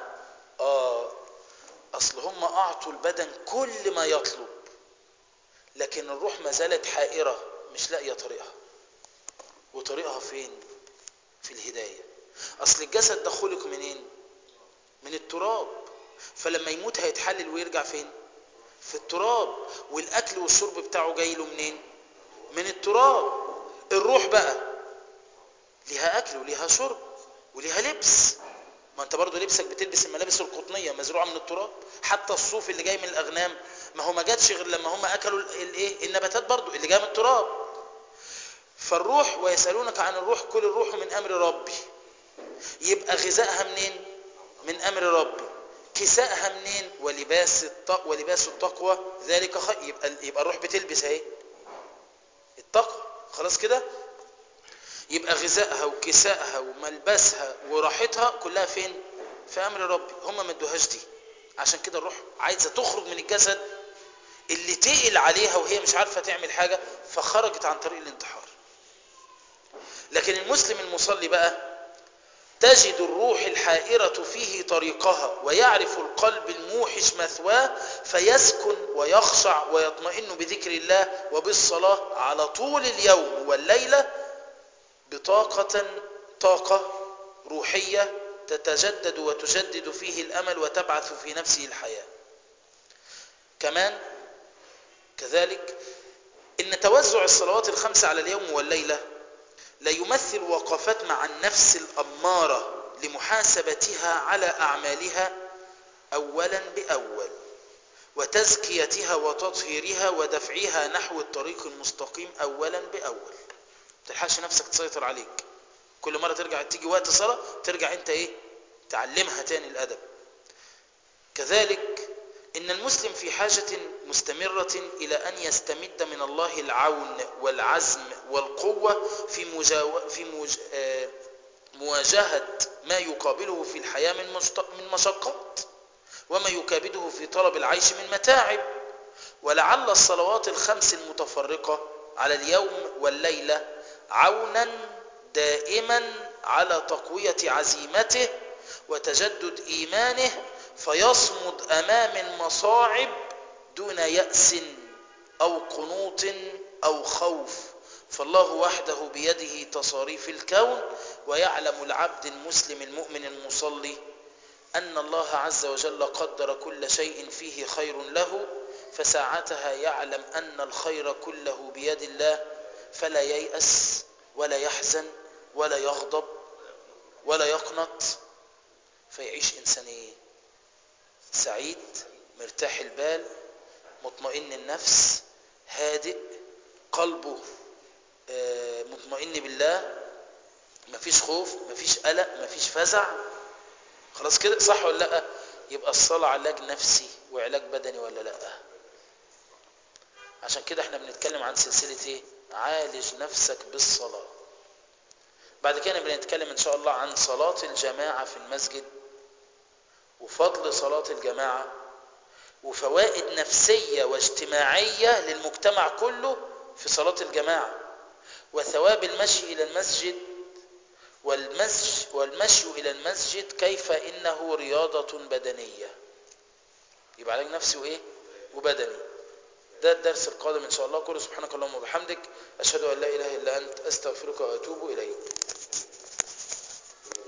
Speaker 1: اصل هم اعطوا البدن كل ما يطلب، لكن الروح ما زالت حائرة مش لاقية طريقها. وطريقها فين؟ في الهداية. اصل الجسد ده خلق منين؟ من التراب، فلما يموت هيتحلل ويرجع فين؟ في التراب. والاكل والشرب بتاعه جاي له منين؟ من التراب. الروح بقى ليها اكل وليها شرب وليها لبس، ما انت برضو لبسك بتلبس الملابس القطنية مزروعة من التراب، حتى الصوف اللي جاي من الاغنام ما هو ما جاتش غير لما هم اكلوا الايه؟ النباتات برضو اللي جايه من التراب. فالروح، ويسألونك عن الروح قل الروح من امر ربي، يبقى غذائها منين؟ من امر ربي. كسائها منين؟ ولباس التقوى ذلك خير. يبقى الروح بتلبس اهي التقوى، خلاص كده. يبقى غذائها وكسائها وملبسها وراحتها كلها فين؟ في امر ربي. هم ما ادوهاش دي، عشان كده الروح عايزه تخرج من الجسد اللي تقل عليها وهي مش عارفه تعمل حاجه، فخرجت عن طريق الانتحار. لكن المسلم المصلي بقى تجد الروح الحائرة فيه طريقها، ويعرف القلب الموحش مثواه، فيسكن ويخشع ويطمئن بذكر الله وبالصلاة على طول اليوم والليلة طاقة روحية تتجدد وتجدد فيه الأمل وتبعث في نفسه الحياة. كمان كذلك إن توزع الصلوات الخمسة على اليوم والليلة لا يمثل وقفات مع النفس الأمارة لمحاسبتها على أعمالها أولا بأول، وتزكيتها وتطهيرها ودفعها نحو الطريق المستقيم أولا بأول. ما تلحقش نفسك تسيطر عليك، كل مرة ترجع تيجي وقت صلاة ترجع انت تعلمها تاني الأدب. كذلك إن المسلم في حاجة مستمرة إلى أن يستمد من الله العون والعزم والقوة في مواجهة ما يقابله في الحياة من مشقات، وما يكابده في طلب العيش من متاعب. ولعل الصلوات الخمس المتفرقة على اليوم والليلة عونا دائما على تقوية عزيمته وتجدد إيمانه، فيصمد أمام المصاعب دون يأس أو قنوط أو خوف. فالله وحده بيده تصاريف الكون، ويعلم العبد المسلم المؤمن المصلي أن الله عز وجل قدر كل شيء فيه خير له، فساعتها يعلم أن الخير كله بيد الله، فلا ييأس ولا يحزن ولا يغضب ولا يقنط، فيعيش إنسان سعيد مرتاح البال مطمئن النفس هادئ قلبه مطمئن بالله، مفيش خوف مفيش قلق مفيش فزع. خلاص كده صح ولا لا؟ يبقى الصلاة علاج نفسي وعلاج بدني ولا لا؟ عشان كده احنا بنتكلم عن سلسلة عالج نفسك بالصلاة. بعد كده بنتكلم ان شاء الله عن صلاة الجماعة في المسجد وفضل صلاة الجماعة وفوائد نفسية واجتماعية للمجتمع كله في صلاة الجماعة، وثواب المشي إلى المسجد والمشي إلى المسجد كيف إنه رياضة بدنية. يبقى علاج نفسي وبدني. ده الدرس القادم إن شاء الله. كله سبحانك اللهم وبحمدك أشهد أن لا إله إلا أنت أستغفرك وأتوب إليك.